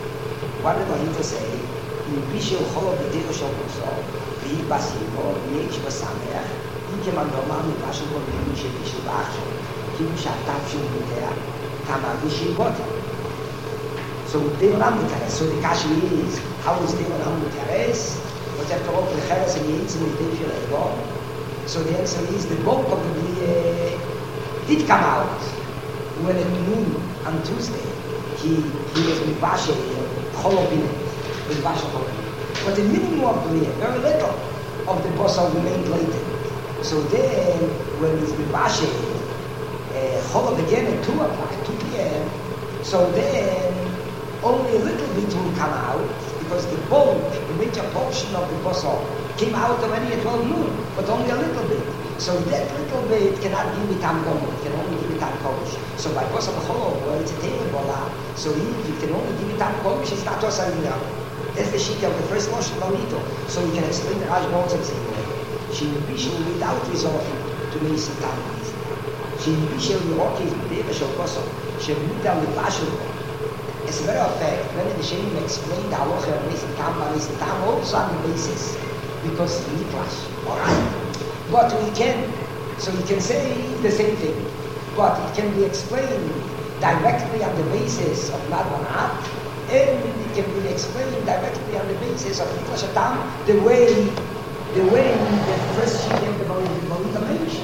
In Bishel Cholo B'Decho Shel Boso, V'Hi Basimo, V'Yesh Basameach, Ike Mandoma Mibashel B'Mim Shel Bishel B'Achel, Kim Shatav Shel B'Deach, Kama Bishel B'Deach. So they don't have the So the question is, how is they don't have the teres? But after all, the cheres and the yitzim is they feel like God. So the answer is, the bulk of the B'Deach did come out when at noon on Tuesday he was with Bashe Cholobinet, with Bashe Cholobinet. But the minimum of the B'Deach, very little of the bossa remained later. So then, when he's with Bashe Cholob again at 2 o'clock, 2 p.m., so then only a little bit will come out, because the bulk, the major portion of the bossa came out already at 12 noon, but only a little bit. So that little bit cannot give me tam gomer, it can only give me tam kodesh. So by bossa b'chol, where it's a table, so if you can only give me tam kodesh, it's not just a little. That's the shita of the first Moshe Malito. So you can explain the Raj notes and say, she will be without resorting to Mesi Tam. She will be Yorokis, Deva Shokoso, she will be down with Bashul. As a matter of fact, when the Shem explained the halacha of Mesi Tam also on the basis, because it's Miklash. Alright. But we can, so you can say the same thing, but it can be explained directly on the basis of Madwanat, and it can be explained directly on the basis of Miklash Atam, the way the first sheet of the Balita mentioned,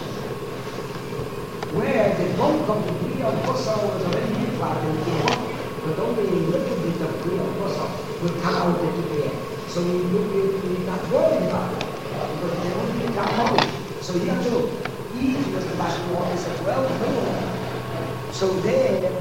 where the bulk of the Bri of Bosa was already Miklash, but only a little bit of Bri of Bosa would come out at 2 p.m. So we're not worried about it, because So here too, Eve was the Bashar Morris as well. So there.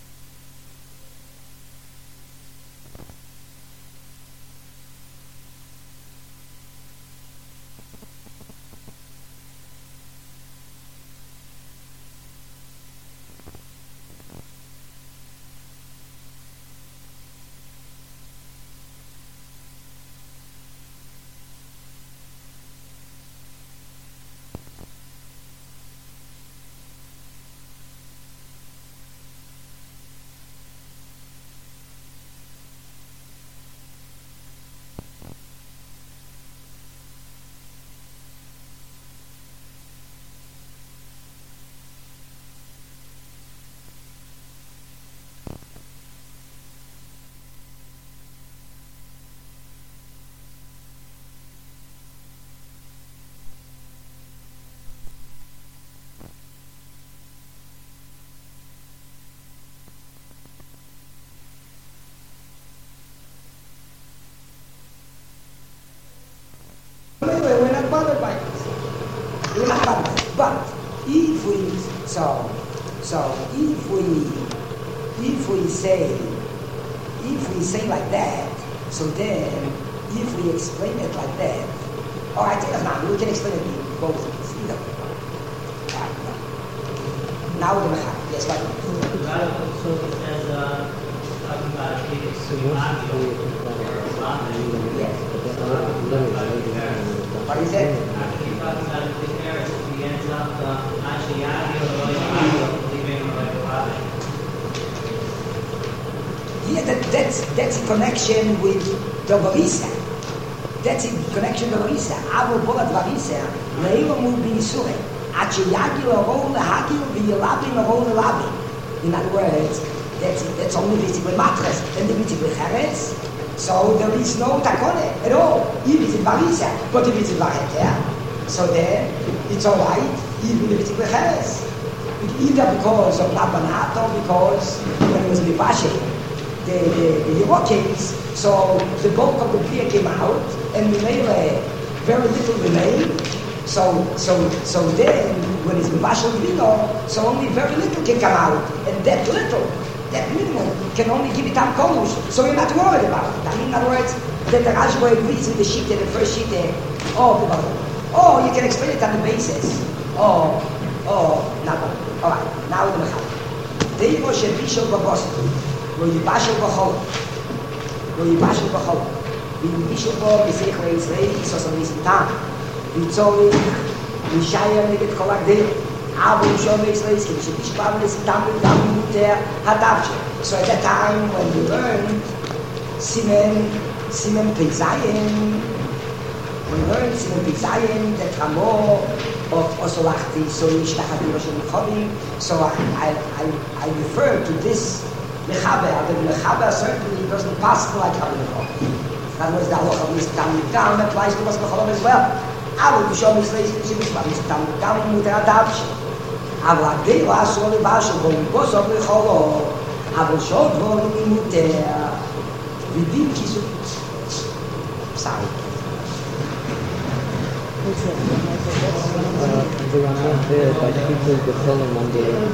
We're not bothered by this. We're not bothered by it. But if we say like that, so then if we explain it like that, all right, now we can explain it in both ways. Either way. All right, now we're gonna have yes, right. So as talking about Yes. What is it? Yeah, that's a connection with the Barisa. That's a connection with the Barisa. Avo bolat Barisa. Leilo mu b'Yisrael. Achi yagi l'rol l'hagi v'yilabi l'rol l'labi. In other words, that's only visible matres and the visible cheres. So there is no takone at all. If it's in Barisa, but if it's in Baheter, so then it's all right. Even if it's in cheres. Either because of Labanat or because when it was in the Bashe, the Yerokims, so the bulk of the clear came out, and we made very little remained. So then, when it's Mibashal Vino, so only very little can come out, and that little, that minimum, can only give it up Kolush, so we're not worried about it. I mean, in other words, that the Rashba agrees with the sheet, the first sheet of the Bible. Oh, you can explain it on the basis. Oh, now, all right, now we're going to have it. Devo Shebishal Babostu. Lo yibashel b'chol. V'yibishel bo b'seich le'Yisrael isos al nistam. V'yitzorich v'yishayem neget kol hagdil. Avo yishom le'Yisrael ki v'shebishel b'av nistam v'gam muter hadavshe. So at that time when we learned Simen Pei-Zayin, that Ramo of Osolachti, so Yishtachati Roshel Mechovim, so I refer to this Mechaber, but Mechaber certainly doesn't pass like Rabbi Mecholom. That was the halacha of Nistam Nikam applies to us Mecholom as well. Avol B'Shom Yisrael Shebishma Nistam Nikam Muter Adavshe. Avol Agdei V'Asur V'Ashur V'Bosov V'Cholo. Avol Shod V'Olim Muter V'Dim Kisut. Sorry. The Rambam there by people Gecholim under a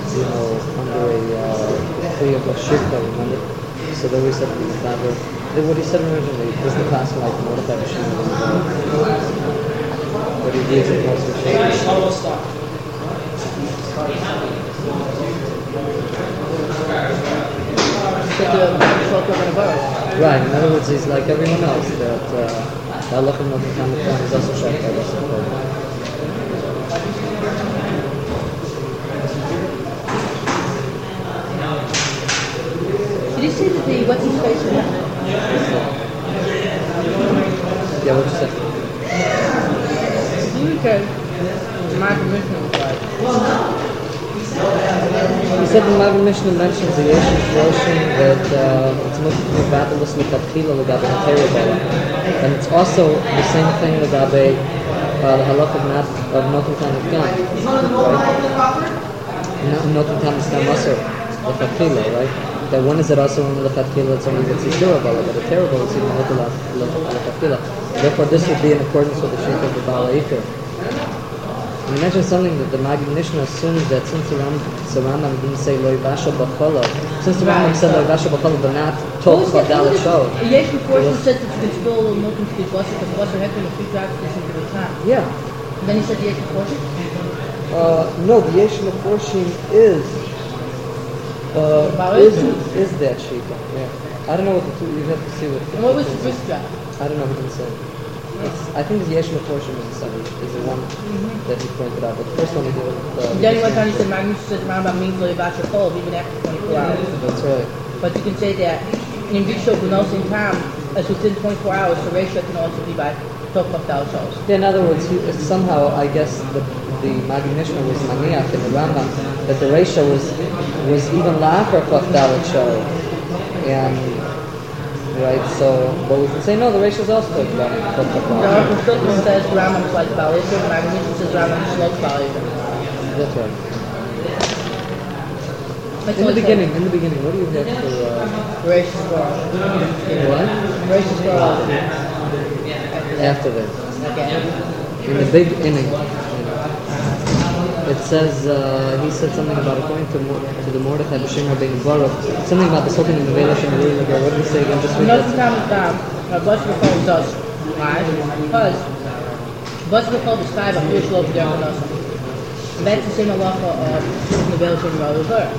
tree of a shirka, remember? So there we said what he said originally, it doesn't pass like Mordechai B'Shimon. But he gives it also right, in other words, he's like everyone else, that the halacha of Noten Tamid is also shot by this. Did you say that the what's his face was Yeah, what you said? you said Martin Mishnah was like He said the Magen Mishnah mentions the Yeshiv Roshim that it's much more battleless with Abchila Legabe Terabala. And it's also the same thing Legabe the halach of Noten Tamid Gam. Noten Tamid Gam also with Abchila, right? That one is that also in the Abchila it's only with Terabala, but the Terabala is even with Abchila. Therefore this would be in accordance with the Sheikh of the Baal Eker. You mentioned something that the Maggid Mishnah assumes that since the Rambam didn't say Lo Yivasha B'Chola, since the Rambam said Lo Yivasha B'Chola but not Tol Chadal Shol. Yes, before he said that you can spill a little milk into the butter, because butter had been a few drops this into the time. Yeah. Then he said yes, before it? No, the Yesh Meforshim is that Shita. Yeah. I don't know what the two, you have to see what. And what was the first drop? I don't know what he said. I think the Yesh Meforshim is the one that he pointed out, but the first one he did with Then he went on, he said, Magnus said Rambam means Lo Yivasha Chol, even after 24 hours. That's right. But you can say that in Visho Gunosin Tam, as within 24 hours, the ratio can also be by Tokov Dal Shows. Yeah, in other words, somehow I guess the Maggid Mishnah was maniach in the Rambam that the ratio was even la'achar Tov Dalet Show, and right. So, but we can say no, the ratio is also Tov Dalet. The Arab Shulchan says Rambam is like Balisha, the Maggid Mishnah says Rambam is like Balisha. That's right. In the beginning, what do you have for Racist world. what? Racist world. After that? Okay. In the big inning. It says, he said something about, according to the Mordechai B'Shem Rabbeinu Baruch, something about the Sultan and the Velish and the Ruler. What did he say again? Just read Nothing that. comes down. Bus B'Chol does. Why? Because Bus B'Chol is 5 of Jewish law of the Armanosam. And that's the same halacha of the Velish and the Ruler.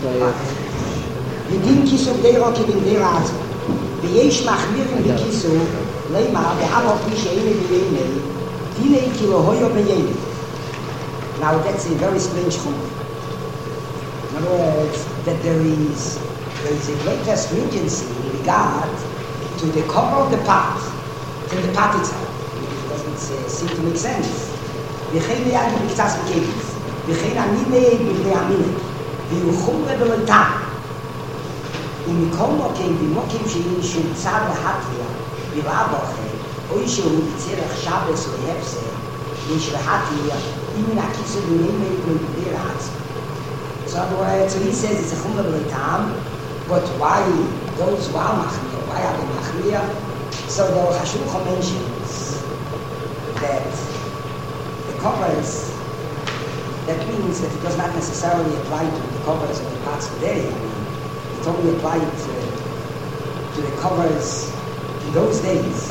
ודין כיסו דירו כדין דירה עצמו. ויש מחמירים בכיסו, לימה, ואף מי שאיני בייני, דיני כאילו הויו בייני. Now that's a very strange chumrah. In other words, that there is a greater stringency in regard to the cover of the pot, to the pot itself. It doesn't seem to make sense. וכן ליד בקצת בקייס, וכן אני בבני המינק, ויהיו חומרה בלויתם. ומכל מוקים ומוקים שיהיו שום צד להטיה, ולאו אוכל, או שהוא בצרך שבס או הפסר, יש להטיה, אם נקיסו בנימי בנדיר עצמו. So in other words, so he says it's a chumra b'leitam, but why those who are machmir, why are they machmir? So the Hashulchan mentions that the covers, that means that it does not necessarily apply to the covers of the parts today. I mean, it only applied to the covers in those days.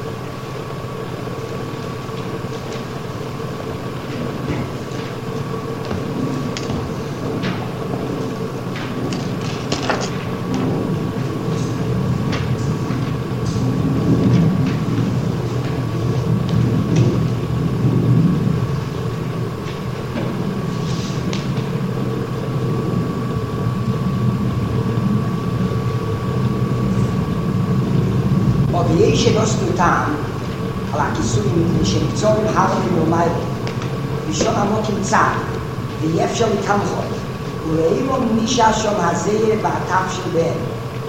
שנוסטו טעם על הכיסויים שנקצורים הרבים ומיילים ושום עמוק עם צד ויאפשר לתמכות ולאילו מישה שום הזה בעטף של בן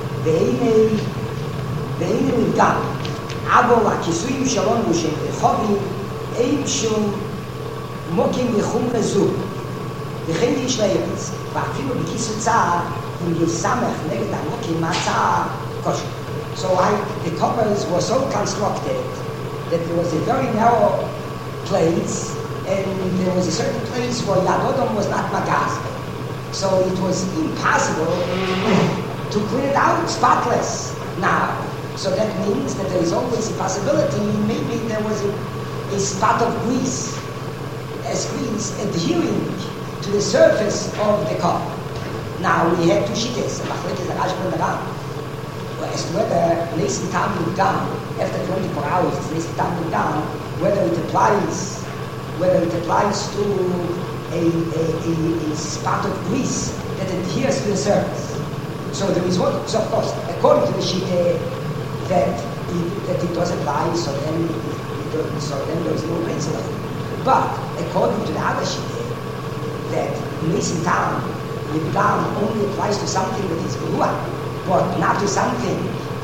ואיני נפגם אבל הכיסויים שלנו שהם רחובים אין שום מוקים וחומרה זו וכן יש לארץ ואפילו בכיסו צער אם יסמך נגד המוקים מהצער קושר. So the covers were so constructed that there was a very narrow place and there was a certain place where Yadodom was not magaz. So it was impossible to clean it out spotless now. So that means that there is always a possibility maybe there was a spot of grease adhering to the surface of the cover. Now we have two shittas, as to whether Nesi Tamim Gam, after 24 hours, it's Nesi Tamim Gam, whether it applies to a spot of grease that adheres to the surface. So there is one, so of course, according to the Shita, that it does apply, so then there is no principle. But according to the other Shita, that Nesi Tamim Gam only applies to something that is Beruah, but not to something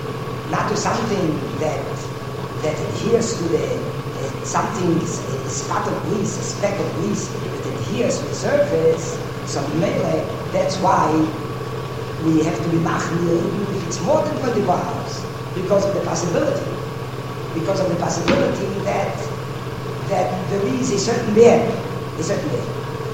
that adheres to something, a spot of grease, a speck of grease that adheres to the surface. So mainly, that's why we have to be machmir even if it's more than 24 hours, because of the possibility that there is a certain bear a certain day.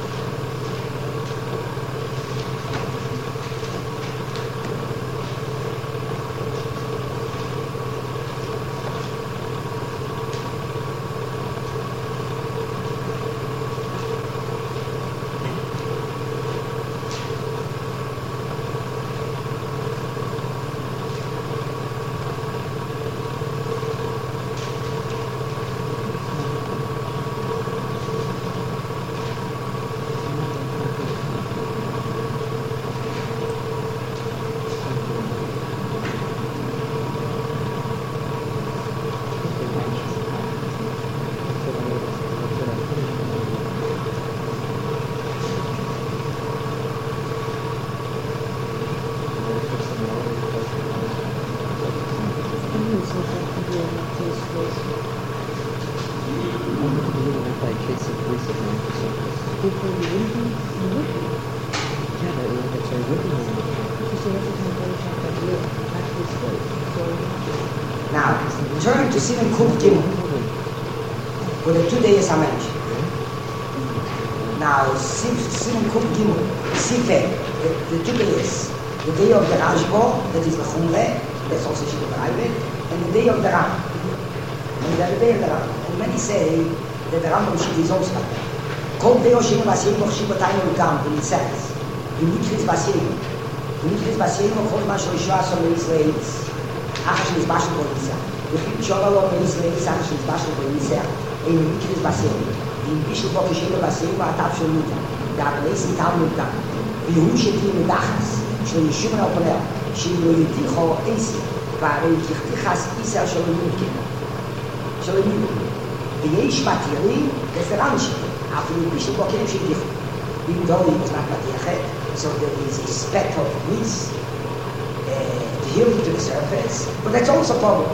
Now, turn to Simon Kuf Gimel for the 2 days I mentioned. Now, Simon Kuf Gimel, Sife, the 2 days, the day of the Rajbo, that is the Chumre, that's also Shita Private, and the day of the Ram. And the day of the Ram. And many say that the Rambam Shita is also like that. Kol Deo Shino Vasyeim Och Shiva Tainu Gam, and it says, Dimitris Vasyeim. Dimitris Vasyeim Och Chol Masho Yishua Som Yisraelis. Achas Nizbashel Boisa. V'chim Sholalo Yisraelis Achas Nizbashel Boisa. Ein Dimitris Vasyeim. V'im Bishel Bok Shino Vasyeim Atav Shel Muta. V'abeleisim Tam Muta. V'yu Shetim Medachas. Shlo Yishuvan Al Ponel. Shilo Yiticho Eisi. V'arei Tichtichas Isel Shlo Yimkin. Shlo Yimkin. V'yesh Matirim. That's the Ramshik. After the Bishop Bokim Shidich, even though he was not Matiachet, so there is a speck of grease adhering to the surface, but that's also a problem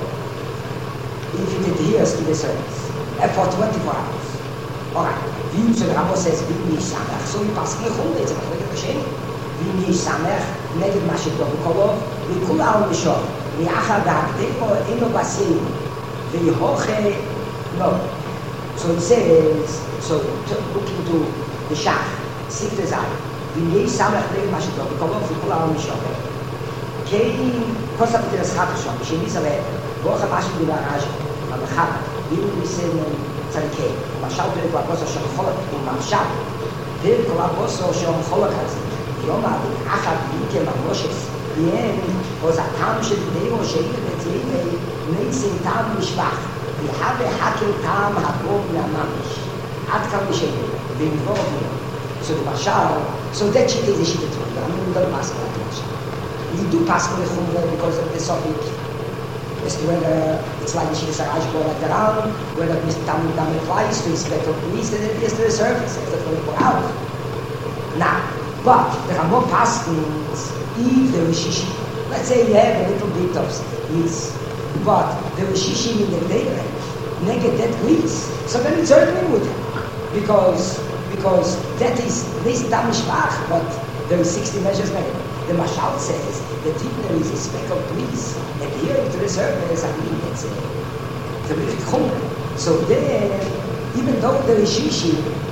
if it adheres to the surface for 24 hours. Alright, wie so the Rambam says, Vim Yesh Samech, so we pass in Chol, it's a Machloket Hashem, Vim Yesh Samech, Neged Mashet Dobukolov, V'kul Al Mishor, V'achar Da'akdeko, Eno Basim, V'yihoche, no. So it says, so look into the Shach, Sifte Zay, V'yei Samech Neged Mashet Dobukolov, V'kul Al Mishor. Kein Kosat Teres Chakashon, Shem Yisrael, Bocha Mashet Dobukolov, V'chab, V'yei Misem Tzadikei, Mashal Perek V'Aposo Shem Cholak, V'Mashal, Perek V'Aposo Shem Cholak Hazi, Yoma V'achad V'yikem Amoshes, V'yen, Ozatam Shel Deo She'ir V'Tyeimei, Neitzim Tam Mishpach, V'have Hakel Tam Ha'Bom Na'Mamish, Ad Kam Misheim, V'Mivor V'Mivor. So the Mashal, so that shit is a shit at all. I mean, we don't pass on that Mashal. We do pass on the Chumre because of the topic as to whether it's like the Shita Saraj go like around, whether Mr. Tam applies to inspect or police, and it is to the surface after 24 hours. Now, but the Rambam passes if the Rishishi, let's say you have a little bit of grease, but the Rishishi in the daylight, negate that grease, so then it's certainly would, because that is this Tam Mishpach, but there is 60 measures negative. The Mashal says that if there is a speck of grease adhering to the surface, I mean, it's a terrific chumrah. So then, even though there is shishi,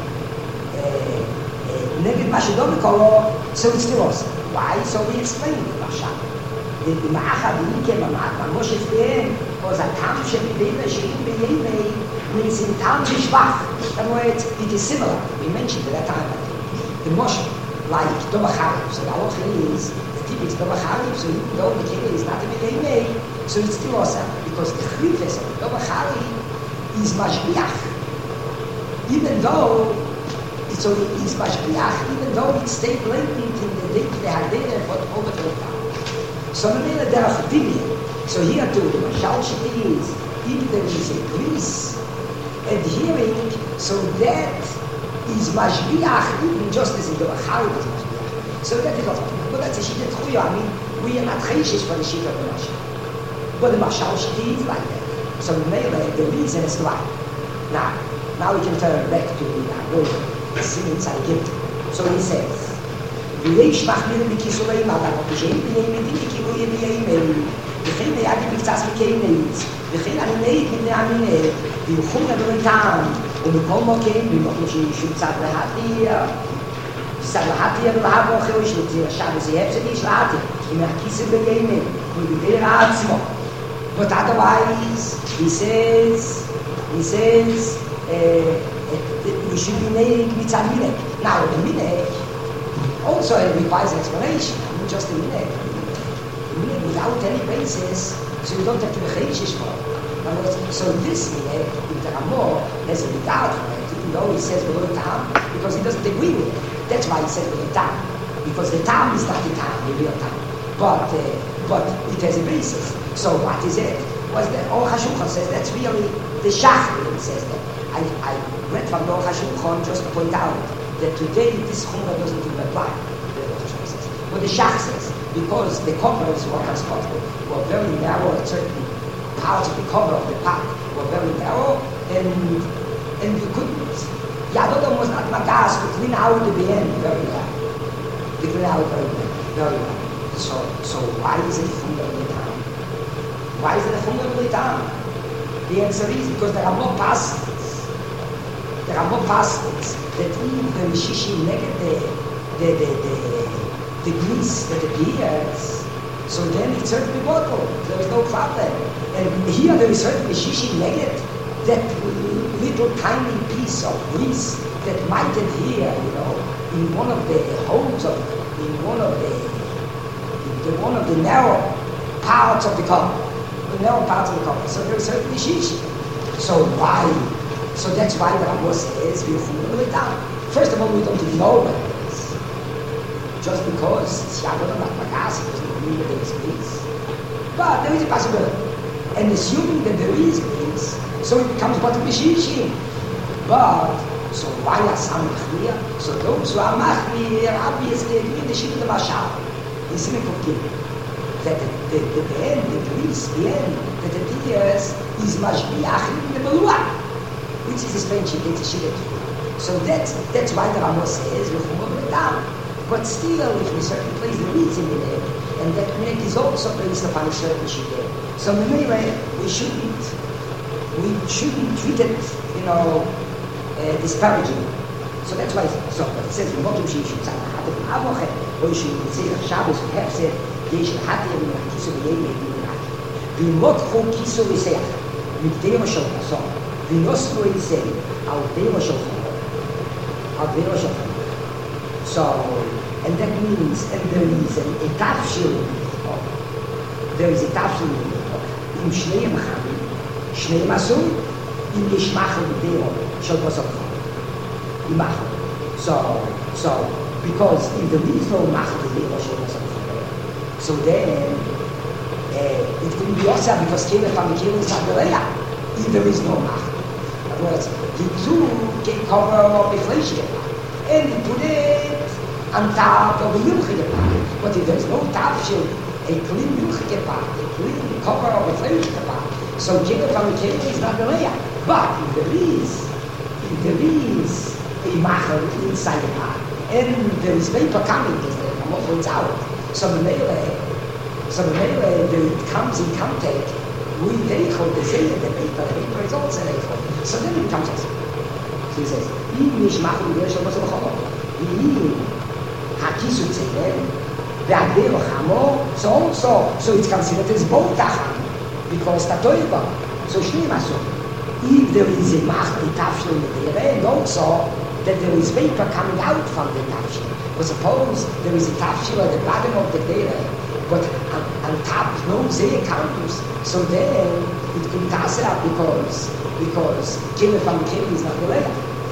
neged Mashet Kolo, so it's still awesome. Why? So we explain the Mashal. The Ma'achad Yikem Moshe Fien was a Tam Shebidena Sheim B'Yemei means in Tam Mishpach. In other words, it is similar. We mentioned at that time, I think. The Moshe. Like Domacharib, so the halacha is the typical Domacharib, so even though the kidney is not a B'Yemei, so it's still awesome, because the Chrifes of the Domacharib is Mashbiach. Even though it's Mashbiach, even though it stayed latent in the day they had there for over 12 hours. So the Mela Derech Dibir. So here too, the Mashal Shiti is, if there is a grease adhering, so that is Mashbiach, even just as in the Machal is Mashbiach. So that is also, but that's a Shita Tchuya. I mean, we are not Chayshish for the Shita of the Mashal. But the Mashal Shita is like that. So the reason is why. Now we can turn back to the Simin Tzaddik. So he says, V'yesh machmir b'kisurei madar, v'sheim b'yemei v'kibuye b'yemei, v'chein b'yagi b'ktzas b'keineitz, v'chein amineit b'nei amineit, v'yuchum neb'reitam, ובכל מוקם, במקום שהוא צד להתיר, צד להתיר ולהבו אחרי שלתיר השבס יפסד יש להתיר, עם הכיסא בימין, ובדבר עצמו. But otherwise, he says, we should be naik mitzad minek. Now, the minek also requires an explanation, not just the minek. Minek without any basis, so you don't have to be chayshish for it. So this minek, if the Ramah has a regard for it, even though he says below tam, because he doesn't agree with it. That's why he says below tam, because the tam is not the tam, the real tam. But it has a basis. So what is it? Was the Aruch HaShulchan says that's really the Shach really says that. I read from the Aruch HaShulchan just to point out that today this Chumrah doesn't even apply. The Aruch HaShulchan says. But the Shach says because the covers were very narrow, certain parts of the cover of the pack were very narrow, and you couldn't. Yadodam was not magas to clean out the BN very well. To clean out very well. So why is it Chumrah time? Why is it a Chumrah time? The answer is because there are more passages. There are more passages that even the Mishishi negative the grease that appears. So then it's certainly bottled. There is no problem. And here there is certainly Mishishi negative, that little tiny piece of grease that might adhere, in one of the holes in one of the narrow parts of the cup. The narrow parts of the cup. So there is certainly shishi. So why? So that's why the Rambam says we will down. First of all, we don't know what it is. Just because it's Yagod not Magas, it doesn't mean that there is peace. But there is a possibility. And assuming that there is peace, so it becomes but shishi. But so why are some machmir? So those who are machmir obviously agree the shit of the mashal. In simple that the end, the grease, the end, that appears is mashbiach in the Melua, which is a strange shit, it's a shit. So that's why the Rambam says we move it down. But still, if in a certain place there is a minek, and that minek is also based upon a certain shit. So anyway, we shouldn't treat it, disparaging. So that's why. So it says we want to see או שיוצא שבס והפסד, יש להטיר מן הכיסו ויהיה מדינת. ומותחו כיסו וסח, מבדירו של חסון, ונוספו איזה על דירו של חמור. על דירו של חמור. So, and that means, and there is a tafshil, there is a tafshil, עם שני מחמים, שני מסוים, אם יש מחל בדירו של חסון חמור. עם מחל. So, because if there is no machal b'diro shel basar chaver, so then it couldn't be also because kelev hamikil is agaleya. If there is no machal, in other words, the two can cover up the flesh and you put it on top of the milchige part. But if there is no tafshil, a clean milchige part, a clean cover of the flesh part, so kelev hamikil is agaleya. But if there is a machal inside the part, and there is vapor coming, as the Ramah points out. So the melee, it comes in contact with the vapor is also eichel. So then it becomes also. So he says, אם יש מחל בדרך של בשר וחמור, ואם הכיס הוא צלם, והגדר חמור, so it's considered as both tacham, because tatoiba, so שני מסו. If there is a מחל tafshel in the dere, and also that there is vapor coming out from the tafshil. But suppose there is a tafshil at the bottom of the dere, but on top no zeh comes, so then it could pass out because kelev hamikil is not geleya.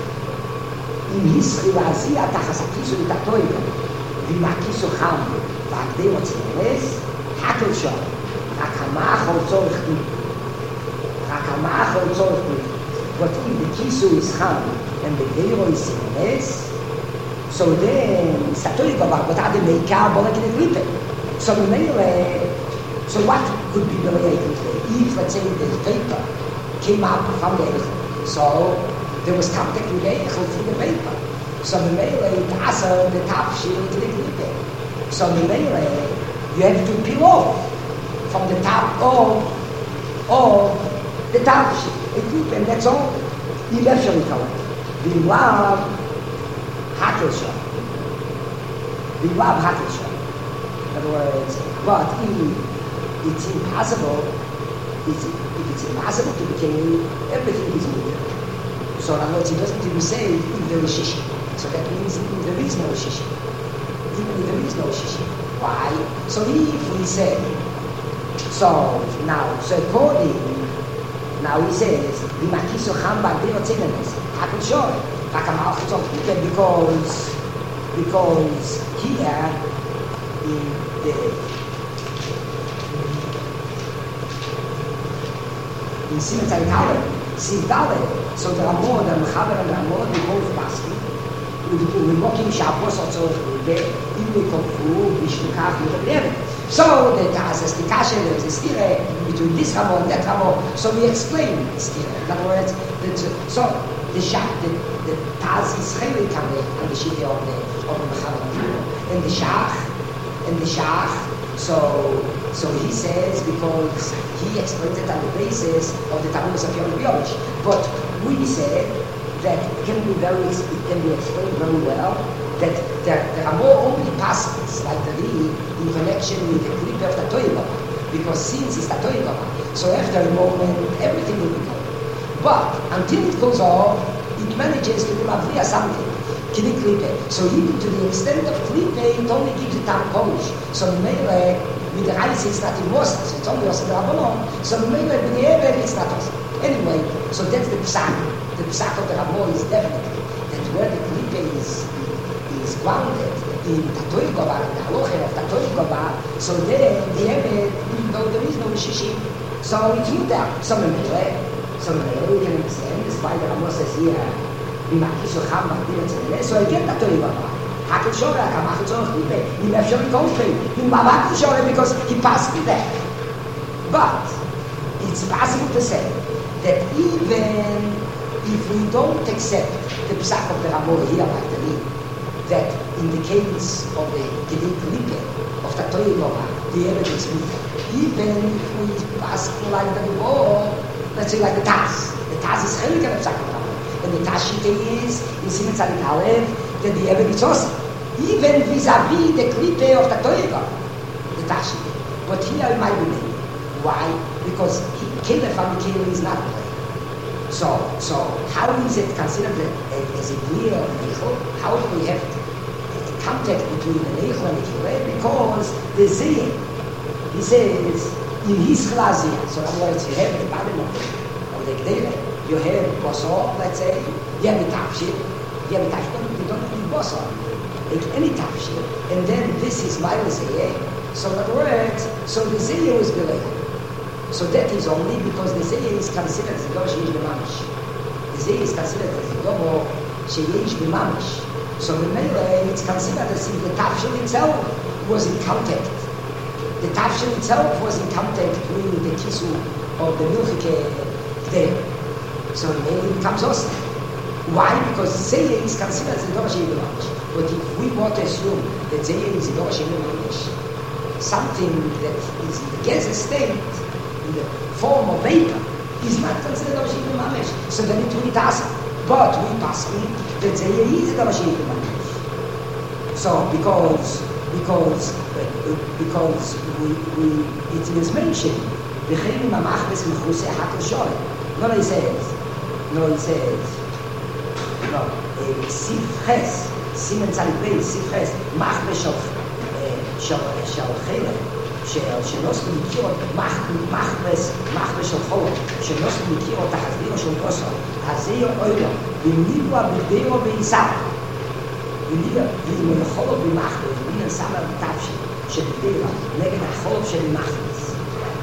Im hisri v'azi atachas hakisu v'tatoiva, v'im hakisu cham v'agdero tzeres, hakel shom, rak hamachol tzorech du. But if the kisu is cham, and the Deiro is Sines, so then Satori Gavar, but other may carbon like in the Gripe. So what could be the way if, let's say, the vapor came up from the Eichel, so there was contact with the Eichel through the vapor. So the melee, the top shield to the Gripe. So the melee, you have to peel off from the top of the top shield, and that's all. אם אפשר להתערב. ואם לאו, הקל שם. ואם לאו, הקל שם. In other words, but it's impossible, if it's impossible to become, everything is moving. So in other words, he doesn't even say if there is shishi. So that means if there is no shishi. Even if there is no shishi. Why? So if we say, so according, now he says, V'makiso chamba b'iro tzinenes, hakol shore, hakamal chitzon, because here, in Siman Siv Dalet, so the Ramon, the Mechaber and the Ramon, we both basking, we're mocking Shabbos or so, אם יקופו בשלוקח מדברת. So the Taz, the Kasha, the stire between this Ramon and that Ramon, so we explain stire. In other words, so the Taz is really coming on the Shite of the Mechaber and the Shach, so he says because he explains it on the basis of the Talmud of Yom Biyosh. But we said that it can be explained very well that there are more only passages like the read in connection with the clip of the Toiva, because since it's the Toiva, so after a moment everything will be gone. But until it goes off, it manages to do something. So even to the extent of klipe, it only gives it time polish. So Mele, with the ice, it's not in Mosa, so it's only also the Rabbanon. So Mele, with the Eber, it's not also. Anyway, so that's the psak. The psak of the Rabbanon is definitely that where the klipe is grounded in Tatoi Gova, the haloche of Tatoi Gova, so there, the Eber, even though there is no Shishim, so it's not there. So Mele, we can understand, despite the Rabbanon says here, V'makiso chamba b'iro tzinenes, so again Tatoi Gova. Hakol shore, hakamachol tzorach klipe, im efshar l'konfei, im mavakol shore, because he passed it there. But it's possible to say that even if we don't accept the psak of the Ramor here, like the Lee, that in the case of the Kedei Klipe, of Tatoi Gova, the evidence with even if we pass like the Gevor, let's say like the Taz is chelik of the psak of the Ramor. And the Tashite is, in Siman Tzadik Aleph, that the evidence also, even vis-a-vis the klipe of the Toiva, the Tashite. But here I might be made. Why? Because Kele Famikele is not there. So how is it considered as a clear Neichel? How do we have a contact between the Neichel and the Kele? Because the Zeh, he says, in his Chlazia, so in other words, you have the Babylon, or the Gdele, you have Bosor, let's say, you have a Tafshir, you don't need Bosor, like any Tafshir, and then this is my Zeh. So in other words, so the Zeh was belayed. So that is only because the Zeh is considered as a Dor Sheish B'mamish. The Zeh is considered as a Dor Sheish B'mamish. So the Mele, it's considered as if the Tafshir itself was in contact. The Tafshir itself was in contact with the Kisu of the Milchike there. So the Mele becomes also. Why? Because Zeh is considered as a Dor Sheish B'mamish. But if we want to assume that Zeh is a Dor Sheish B'mamish, something that is in the Gezer state, in the form of vapor, is not considered a Sheish B'mamish. So then it will be task. But we pass it that Zeh is a Sheish B'mamish. So because it is mentioned, V'chein mamachbes mechuse hakol shore. No, he says, Sif Ches, Siman Tzadik Beis, Sif Ches, machbes shal chelek, שנוסו מכירות מחבס של חולק, שנוסו מכירות תחזירו של בוסו, הזיו אוילו, וניבוע בדירו ביסר, ואם יכולו במחבס, ואם שמה בתפשי, שבדירה, נגד החולק של מחבס,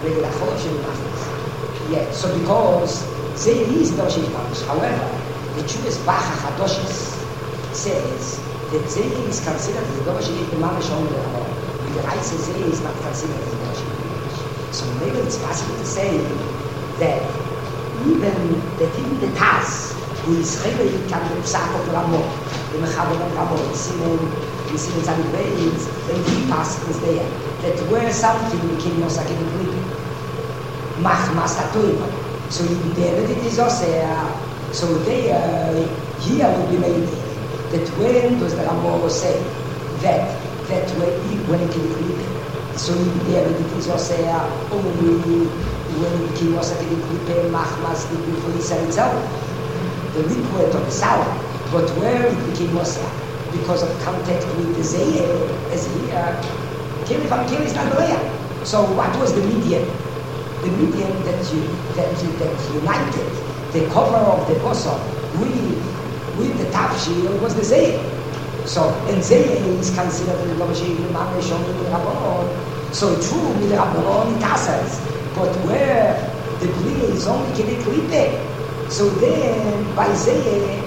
Yeah, so because Zeh is Doshis Mamish. However, the Chuvas Bach HaChadoshis says that Zeh is considered as Doshis Mamish only alone. The right says Zeh is not considered as Doshis Mamish. So maybe it's possible to say that even the Taz, who is Chele Yikam the Psak of Ramon, the Mechaber of Ramon, the Siman Tzadik Beis, when he passes there, that where something became Mosakim Klippin, Mach Mastatoiva. So the evidence is also So they, here would be made that when does the Rambam say that when it can be so there it is also only when it can also be machmas before Israel itself, the liquid of the sour, but where it became also because of contact with the Zayeh, as here, Kili is not there. So what was the medium? The medium that united the cover of the Bosor with the Tafshi was the Zayeh. So, and Zayeh is considered the Lomashim, the Mamish, only the Rabbanon. So true, with the Rabbanon it passes. But where the Bli is only Kili Klipe. So then, by Zayeh,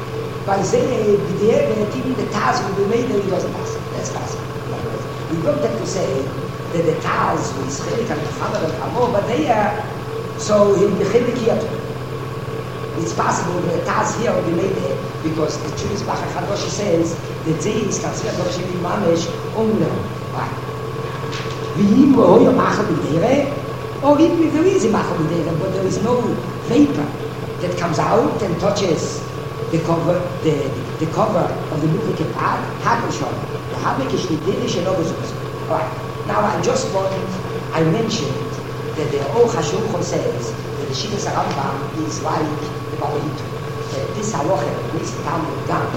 even the Taz will be made that it doesn't pass. That's possible. We don't have to say that the Taz is Chelik and the father of Amo, but they are, so he'll be Chelik here too. It's possible that the Taz here will be made there, because the Jewish Bachar Chadoshi says that Zeh is considered Doshi Bin Mamesh only. Why? V'im hoyo machal b'dere, or even if there is a machal b'dere, but there is no vapor that comes out and touches the cover of the lubricant pad, Hagelshon. The Habekish Nidirish and Ogozos. Alright, now I mentioned that the Or HaShulchan says that the Shittas Rambam is like the Baba Yitu. That this halacha is Talmud Gam,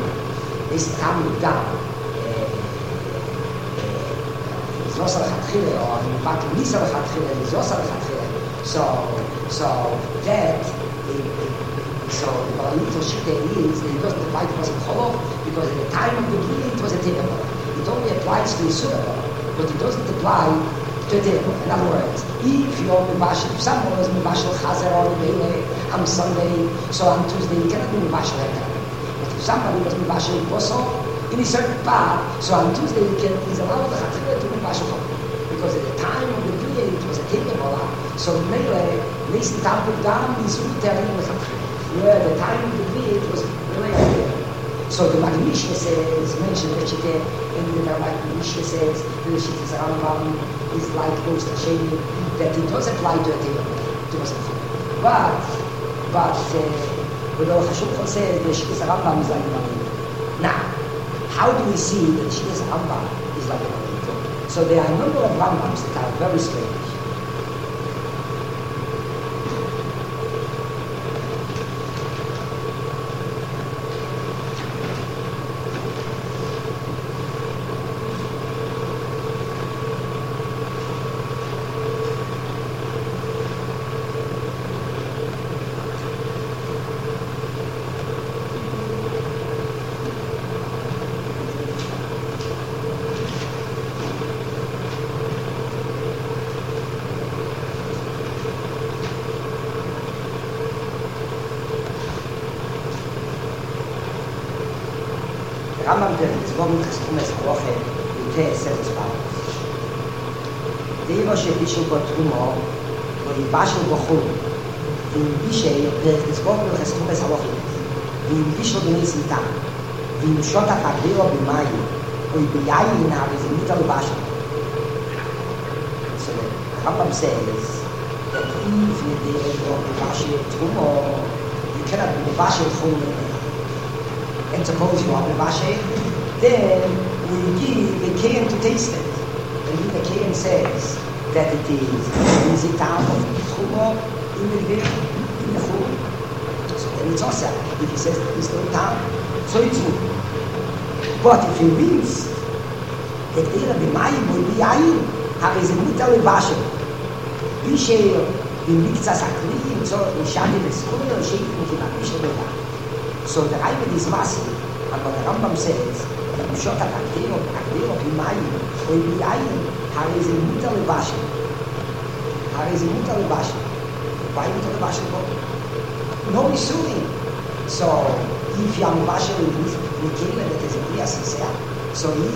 Zosar Chatchile, or Bat Nisar Chatchile, Zosar Chatchile. So that so the Balaita Shita is that it doesn't apply to Pasuk Cholov because at the time of the Bria it was a Tevah. It only applies to Yisura, but it doesn't apply to a Tevah. In other words, if you're Mibashel, if someone was Mibashel Chazer on the Sunday, so on Tuesday you cannot be Mibashel like that. But if somebody was Mibashel Boso in a certain part, so on Tuesday he's allowed the Chatzirah to be Mibashel because at the time of the Bria it was a Tevah. So Mele, Nisi Tampuk Dam is Uterim Chatzirah. Where the time of the Bria it was really idea. So the Magmishna says, mentioned that and the Magmishna says that the Shittas Rambam is like most Hashemi, that it does apply to a Tevah. But the Hashulchan says the Shittas Rambam is like the Magmishna. Now, how do we see that the Shittas Rambam is like the Magmishna? So there are a number of Rambams that are very strange. Rambam der Tzvon Cheskumes Halacha Yuteh Sefer Sparos. Deiva she'bishul b'trumo v'yibashul b'chul v'yibishei der Tzvon Cheskumes Halacha v'yibishul b'nisim tam v'yimshotach agdiro b'mayim v'yibayayin ha'rizimit al-bashul. So the Rambam says that if you did b'bashul trumo, you cannot be b'bashul chul. And suppose you are Mevashe, then we give the Kayan to taste it. And then the Kayan says that it is a town of Chumo in the Chum. So then it's also, if he says that it's no town, so it's good. But if he means that there be Mayim will be Ayin, have his Mutal Mevashe, Bishay, in Mikzas Akli, so in Shani Veskuno, Sheikh Mukimakish Leva. So the Ayman is massive, and what the Rambam says, that you shot at Akdeo, Bimayim, or Bimayim, how is a Mutal Levashi? How is a Mutal Levashi? Why Mutal Levashi? No Isurim. So if you are Levashi with Mikela, that is a Bria Sisea, so if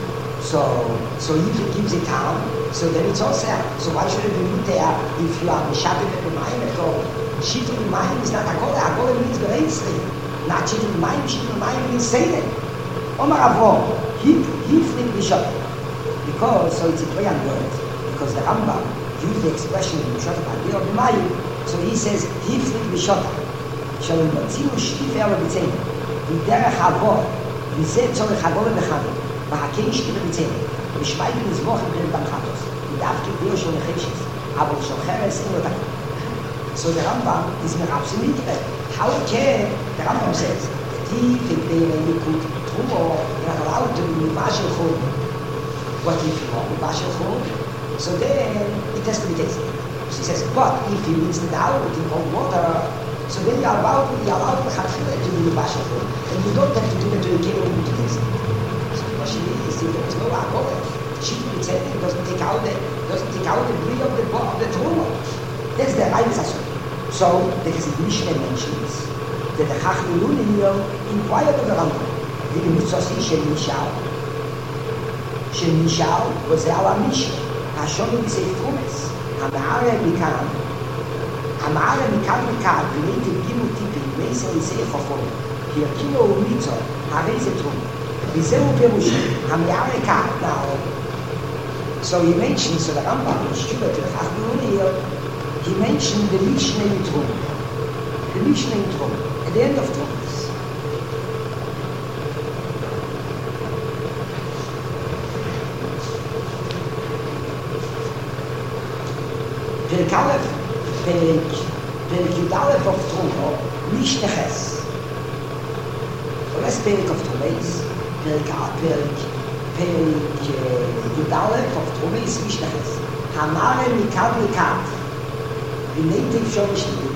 he gives it down, so then it's also, so why should it be Mutea if you are Mishabim at Bimayim at all? Shitul Bimayim is not Agoda, Agoda means Bereisri. Not Shitul Bimayim means Satan. Omar Avrom, he flipped the shot. Because, so it's a play on words, because the Rambam used the expression in Shot of Bimayim, so he says, he flipped the shot. שלא ימציאו שטיף אלו בצדק, ודרך עבור, וזה צורך עבור ובחמים, והקי שטיף בצדק, ושמעי בנזבוך בגלל דמחתוס, ודווקא דיו של נחשס, אבל של חרס אין לו תקום. So the Rambam is absolutely correct. How can the Rambam says that if they could Trumo, they are allowed to be Mibashel Chol. What if you want Mibashel Chol? So then it has to be tasted. She says, but if you rinse it out in cold water, so then you are allowed to be Mibashel Chol. And you don't have to do it to your kid to taste it. So what she is, if there is no alcohol, she doesn't take out the breed of the Trumo. That's the right assessment. So, the Mishnah mentions that the Chacham Lulio inquired of the Rambam, the Mitzvosi Shel Mishal. Shel Mishal was the Ala Mishnah, Hashon B'Seif Chumetz, Hama'are Mikan, related Gimu Tipin, Meisa B'Seif Chofon, Hirkino Umitzo, Hareze Trum, V'Zeu Perush, Hama'are Mikan. Now, so he mentions, so the Rambam, Shtuba to the Chacham Lulio, he mentioned the Mishnah in Trum. The Mishnah in Trum, at the end of Trumas. Perek Aleph, Perek Yud Aleph of Truma, Mishnah Ches. The last Perek of Truma is Perek Yud Aleph of Truma is Mishnah Ches. Hamare Mikad Mikad. בנתיב שום שתיק.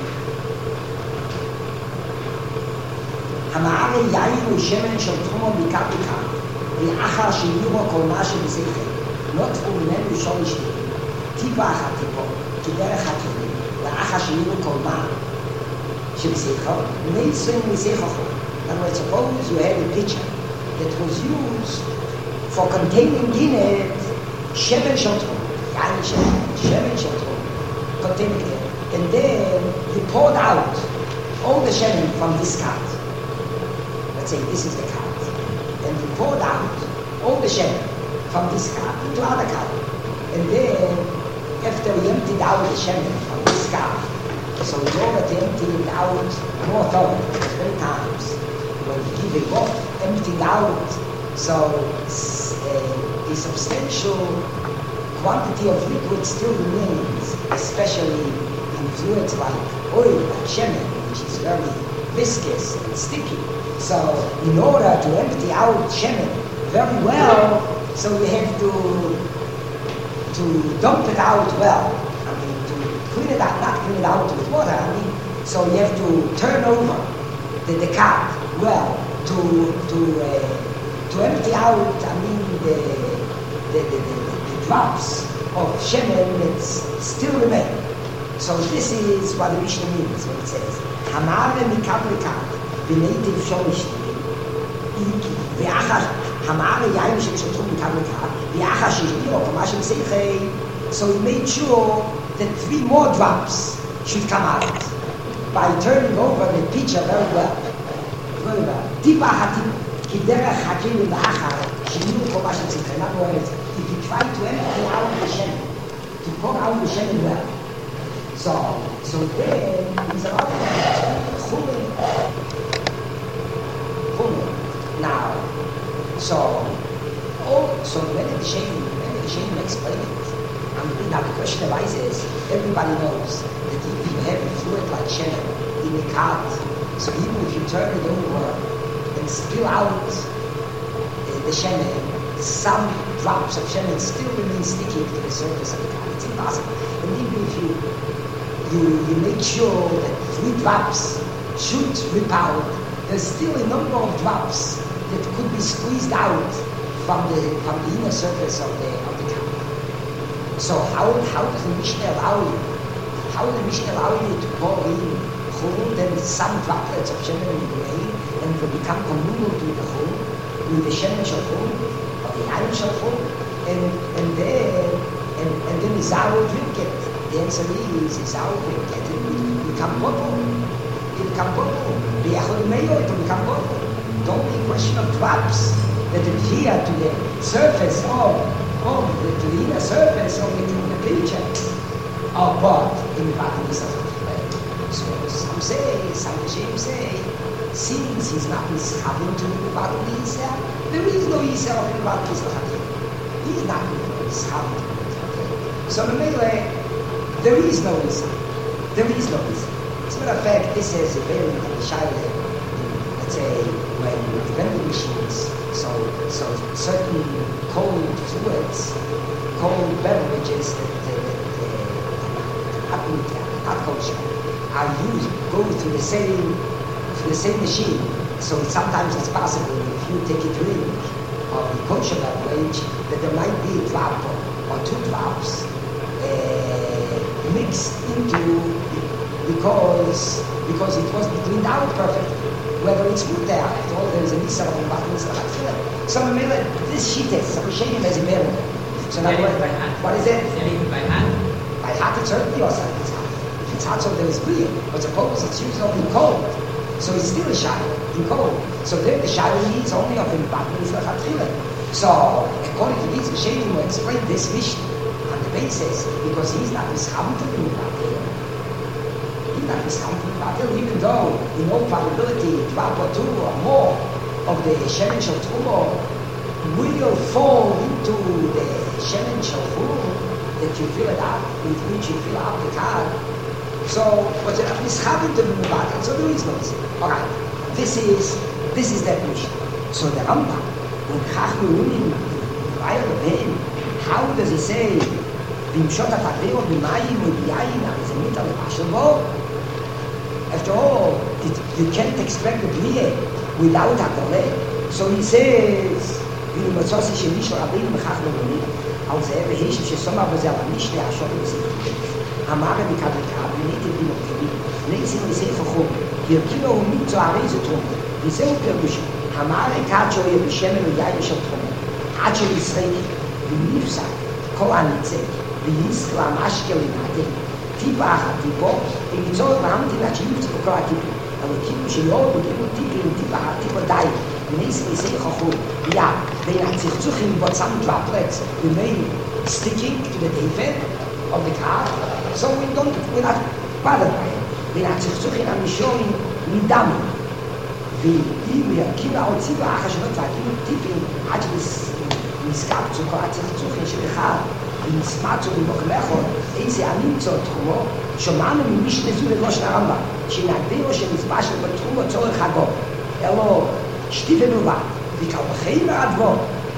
המערה יין ושמן של תחומו ביקר ביקר, ואחר שינירו כל מה שבשכל, לא תפו ממנו שום שתיק. טיפה אחת טיפו, כדרך הטבעים, ואחר שינירו כל מה שבשכל, נעצרים בשכל. Now suppose you had a pitcher that was used for containing in it שמן של תחומו, יין שמן של תחומו, containing it. And then you poured out all the shemen from this cart. Let's say this is the cart. And you poured out all the shemen from this cart into other cart. And then, after we emptied out the shemen from this cart, so we already emptied out more thoroughly, 3 times. When you give it off, emptied out, so a substantial quantity of liquid still remains, especially fluids like oil, like shemen, which is very viscous and sticky. So in order to empty out shemen very well, so you have to dump it out well. I mean, to clean it out, not clean it out with water. I mean, so you have to turn over the cart well to empty out. I mean, the drops of shemen that still remain. So this is what the Mishnah means when it says, Hamare mikab mikab, b'neitiv shomishtim, v'achar, Hamare yaim shemshotrum mikab mikab, v'achar shishmiro kamashim seichei. So he made sure that 3 more drops should come out by turning over the pitcher very well. Very well. Tipa hatim, kiderach hakim v'achar, shishmiro kamashim seichei. In other words, if you try to empty out the shemen, to pour out the shemen well, so then he's allowed to chumim. Now, so when the Shem explained it, now the question arises, everybody knows that if you have a fluid like shemen in the cart, so even if you turn it over and spill out the shemen, some drops of shemen still remain sticky to the surface of the cart. It's impossible. And even if you make sure that 3 drops should rip out, there's still a number of drops that could be squeezed out from the inner surface of the cup. So how does the Mishnah allow you? How does the Mishnah allow you to pour in chum, then some droplets of shemen remain and will become commingled with the chum, with the shemen shel chum, or the yain shel chum, and then the Zara will drink it. The answer is Zara will drink it. It will become purple. It will become purple. It will become purple. Don't be a question of drops that adhere to the surface to the inner surface of the pitcher. But in fact, this is So some Hashem say, since he's not mishaving to the Batal Yisrael, there is no Yisrael in the Batal Yisrael. He's not mishaving to the Batal Yisrael. So the Melee, there is no Yisrael. There is no Yisrael. As a matter of fact, this is a very Shaila, let's say, when the vending machines, so certain cold fluids, cold beverages that not kosher, are used, go through the same machine. So sometimes it's possible if you take a drink of the kosher beverage that there might be a drop or two drops mixed into because it wasn't cleaned out perfectly. Whether it's good there, after all, there is a Nisa of the So this sheet is a shame as a mirror. So now what is it? Anything by hand? By hand it's certainly or something. If it's hot, so there is clear. But suppose it's used up in cold. So it's still a shadow in cold. So there the shadow needs only of in Batman is So according to these Rishonim who explain this Mishnah on the basis, because he's not mishamtel in Batman. He's not mishamtel in Batman, even though in all probability a drop or two or more of the Shemen Shel Truma will fall into the Shemen Shel Truma that you fill it up, with which you fill up the card. So, but you're not mishaving to the Batman, so there is no sin. Alright, this is that Mishnah. So the Rambam, when Chachmunim, how does he say, Bimshot HaTadeo, B'mayim, U'Biyayin, Arizemit, Al-Pashabo? After all, you can't expect the B'liye without Hakole. So he says, B'Nimatzos Shemish Rabbeinu B'Chachmunim, Al Zeh V'Heshem Shesoma B'Zel HaMishneh HaShor B'Zeh. Amar B'Kadrika, B'Neitiv B'Noktivim, Neisim B'Sefer Chum, Yirkilo U'Mitzo Arezut Chum, V'Zeu Perush, Amar Ekad Shoye B'Shemen U'Yayin Shel Chum, Ad Shel Yisrael, V'Nifsak, Kol HaNitzek, V'Yiskel HaMashkel L'Nadeh, Tipa Achat Tipo, V'Yitzor V'Hamtin Ad Sheyutz Kol HaTipim, Elokim Sheyol V'Gimu Tipim, Tipa Achat Tipo Dai, V'Neisim B'Sefer Chum, Ja, Vein HaTzichzuchim, but some droplets remain sticking to the David of the car, so we're not bothered by it. We're not Zichzuchin HaMishorim Midami. ואם ירכיב העוצים והחשבות והגימות טיפים עד שנזכר צוקו הצחצוחין שבחר ונסמצו במוקמכו איזה הנמצא תחומו שומענו ממשנה זו לראש הרמב"ם שנגדירו שנזבש בתחומו צורך הגו אלו שטיפה בלבד וקלבחי מעדבו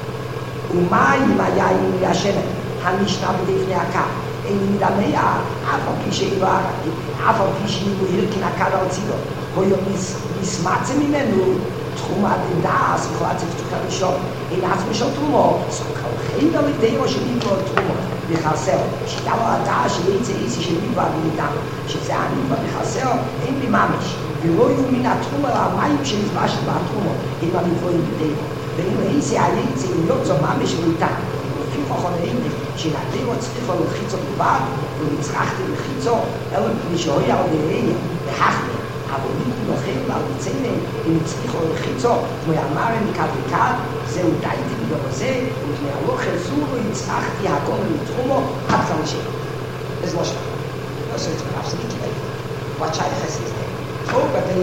ומים היין והשמן המשנה בדפני הקר אין מדמיה אף על פי שאיבר אף על פי שאיבר ירקין הקר על צידו הוא מסמצה ממנו תחום הדס וכל הצפצוק הראשון אין עצמי של תרומו סוכר חיים ולגדירו שליבו תרומו בחסר שידעו הדעה שיצא איסי שליבו ולידם שזה הניבו בחסר אין לי ממש ולא יהיו מן התרומו המים שנזבש בתרומו הם המבואים בדירו ואם איסי היצא אם יוצא ממש ולידם חונאים שנגדירו צריכו לחיצו בלבד ומצרכתי לחיצו אלא מפני שהוי על דהיה והחמי אבל אם נוחים על מציינים אם צריכו לחיצו כמו יאמר מקד וקד זהו דייתי בדורזה ומפני הלוך חזור ויצרכתי הכל לתחומו עד כמה שם אז לא שם לא so it's absolutely right what Shaykh is there oh but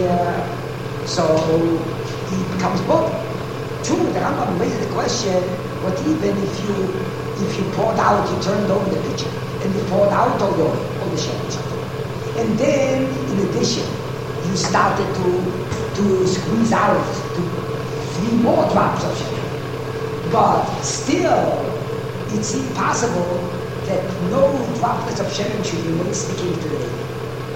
so he becomes both two the Rambam raises the question what even if you poured out, you turned over the pitcher, and you poured out all the shells. And then, in addition, you started to squeeze out to 3 more drops of shells. But still, it's impossible that no droplets of shells should remain sticking to the lid.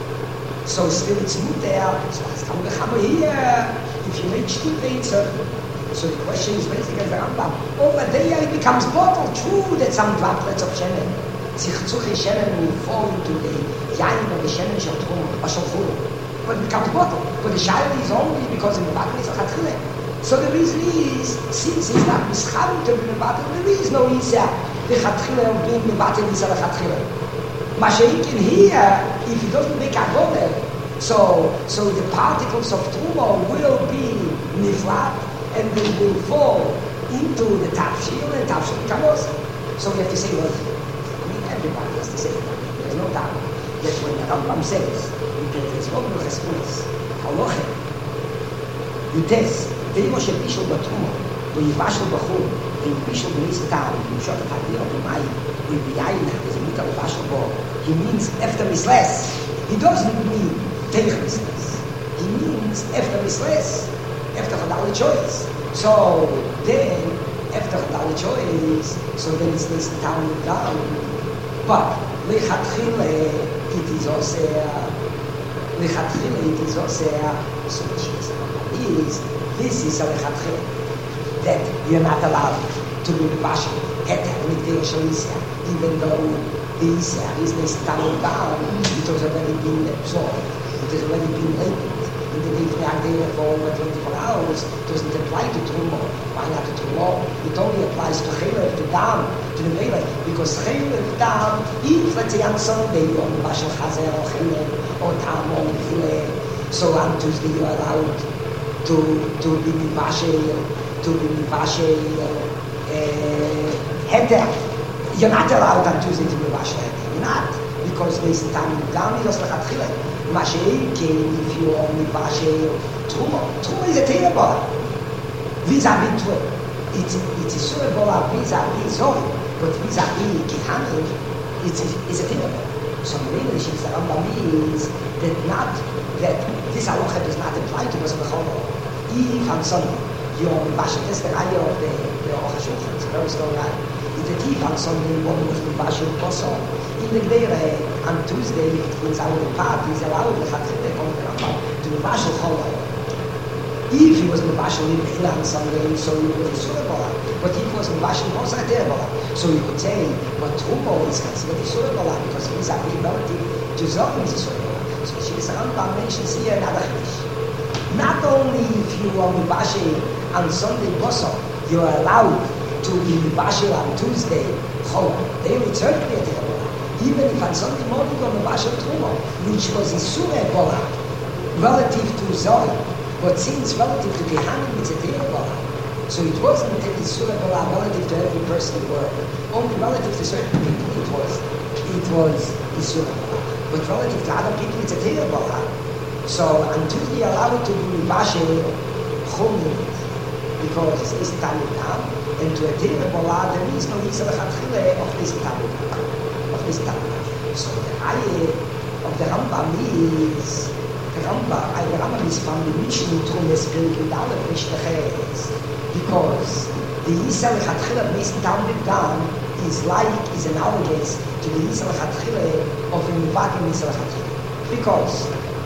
So still it's good there, so here, if you make still so the question is basically the Rambam. Over there it becomes bottle. True that some droplets of shemen, zichzuchi shemen will fall into the yain of the shemen shel truma, but it becomes bottle. But the shaila is only because in the bottle is a chatchile. So the reason is, since he's not mischavim to bring the bottle, there is no isa the chatchile of being the bottle is a chatchile. Masha'ik in here, if he doesn't make a goder, so the particles of truma will be niflat. And they will fall into the tafshil and tafshil becomes. So we have to say, well, I mean, everybody has to say it. There's no doubt that when the Rambam says, you it's not nur Cheskulis. Halacha. Yutes, Demo shel Bishul Batrumo, wo Yivashel Bachur, and Bishul Benis Tam, and Shot Hadir of Mai, with Biyayin, as a Mutter Bashel Bo, he means after Misles. He doesn't mean Teich Misles. He means after Misles, after Chadal choice. So then, after Chadal choice, so then it's this town down. But Lechatchile, it is also Lechatchile, it is also so is this is a Lechatchile that you're not allowed to be Bashal Heter with the Shalisa, even though the Isra is this town down, it has already been absorbed, it has already been labeled. In the day for over 24 hours, it doesn't apply to Trumo. Why not to Trumo? It only applies to Chelev, to Dam, to the Melech, because Chelev, Dam, if let's say on Sunday, on Bashal Chazer, or Chelev, or Tam, or Chelev, so on Tuesday you're allowed to be Mibashel, Heter. You're not allowed on Tuesday to be Mibashel Heter. You're not, because there's Tam, Dam, is like Chelev. Mashiach came if you are Mibashel Trumo. Trumo is a terrible. Vis-a-vis Trumo. It's a suitable vis-a-vis Zoe, but vis-a-vis Kehanim, it's a terrible. So the English is the Rambam means that not that this halacha does not apply to us b'chol. If on Sunday you are Mibashel, that's the idea of the Aruch HaShulchan. It's a very strong idea. If the thief on Sunday one was Mibashel Koso, in the day on Tuesday, if it goes out of the party, he's allowed to be Mibashel Cholai. If he was Mibashel in the on Sunday, so he was a Surah. But if he was Mibashel Kosa Terbola, so you could say, but Trumo is considered a Surah because he is a relative to Zohar is a Surah. So she is around by mentions here another Hadish. Not only if you are Mibashel on Sunday Koso, you are allowed to be Mibashel on Tuesday Cholai. They would certainly be a even if on Sunday morning on the Bashal Trumo, which was Isur Ebola, relative to Zoe, but since relative to Kehanim, it's a Ebola. So it wasn't that Isur Ebola relative to every person in the world. Only relative to certain people it was Isur Ebola. But relative to other people, it's a Ebola. So until they allowed to be Bashal Chumim, because it's Talmudam, and to a Ebola, there is no Yisrael Chatchile of this Talmudam. So the ayah of the Rambam is the Rambam is from the Mishnah Trumas Pilgrim down the Mishnah because the Yisrael Chatchila based down the Dam is analogous to the Yisrael Chatchila of the Mivadim Yisrael Chatchila because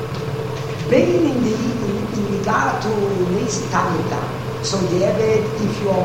being in regard to Nisi Tamidam, so the Eved, if you are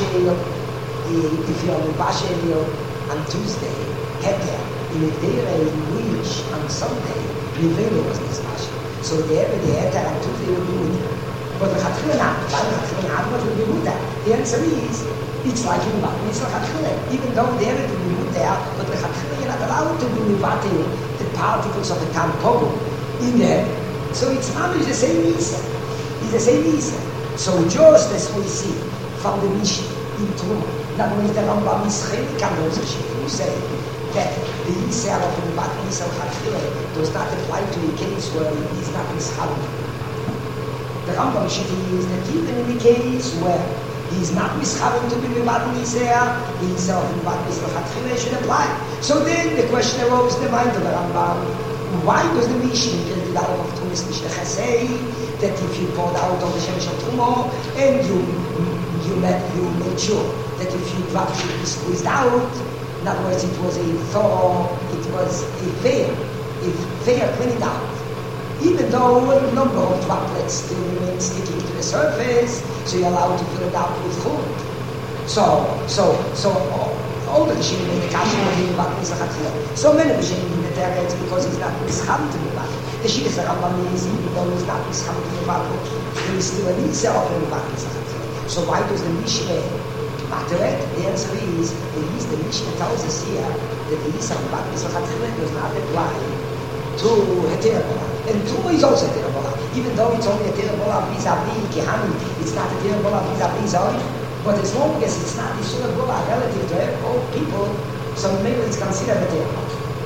Mibashel on Tuesday, Heter, in a day in which on Sunday, Nivelo was Mizbashel. So the Heter on Tuesday will be Mutter. But the Chatchila not. Why the Chatchila not will be Mutter? The answer is, it's like in Mivatim Yisrael Chatchila. Even though the Heter will be Mutter, but the Chatchila you're not allowed to be Mivatim the particles of the Tampon in there. So it's not the same Isa. It's the same Isa. So just as we see from the Mishnah in Truma, not only the Rambam is Chelik on those Geschichten, you say that the Yisrael of the Mivatim Yisrael Chatchila does not apply to a case where he is not mischalim. The Rambam Shiti is that even in the case where he is not mischalim to be Mivatim Yisrael, the Yisrael of the Mivatim Yisrael Chatchila should apply. So then the question arose in the mind of the Rambam, why does the Mishnah in the Aleph of Trumas Mishnah say that if you poured out on the Shemesh of Trumo and you made sure that if you dropped it, you squeezed out, in other words, it was a fair cleaning out. Even though a number of droplets still remain sticking to the surface, so you're allowed to fill it out with chum. So all the Rishonim in the Kasha were here about Yisrael Chatchila. So many Rishonim in the Teretz because he's not mischam to Mivat. The Shittas Rambam is, even though he's not mischam to Mivat, there is still an Yisrael of Mivat Yisrael Chatchila. So why does the Mishnah matter it? The answer is, the Mishnah tells us here that the Yisrael of Mivat Yisrael Chatchila does not apply to Heter Bola. And Truma is also Heter Bola. Even though it's only Heter Bola vis-a-vis Kehanim, it's not Heter Bola vis-a-vis Zoe. But as long as it's not Yisrael Bola relative to all people, so maybe it's considered Heter Bola.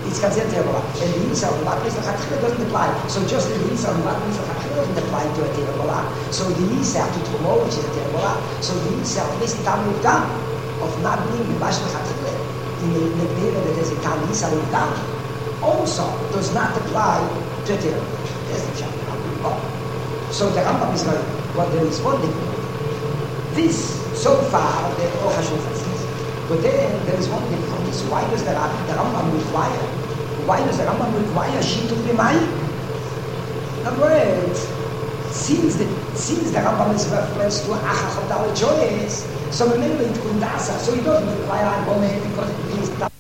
it's considered Terebola. And the Isa of Bat Mitzvah Chatchila doesn't apply. So just as the Isa of Bat Mitzvah Chatchila doesn't apply to a Terebola, so the Isa to Trumo, which is a Terebola, so the Isa of Mr. Tam Yudam, of not being Mibash Chatchila, in the Negdera that there's a Tam Isa Yudam, also does not apply to a Terebola. That's the chapter. So the Rambam is going, what they're responding to. This, so far, the Aruch HaShulchan says. But then there is one difference. Why does the Rambam require? Why does the Rambam require Shituk B'mayim? In other words, since the Rambam is reference to Achach of Dalet Joyes, so remember it Kundasa, so he doesn't require Agone because it means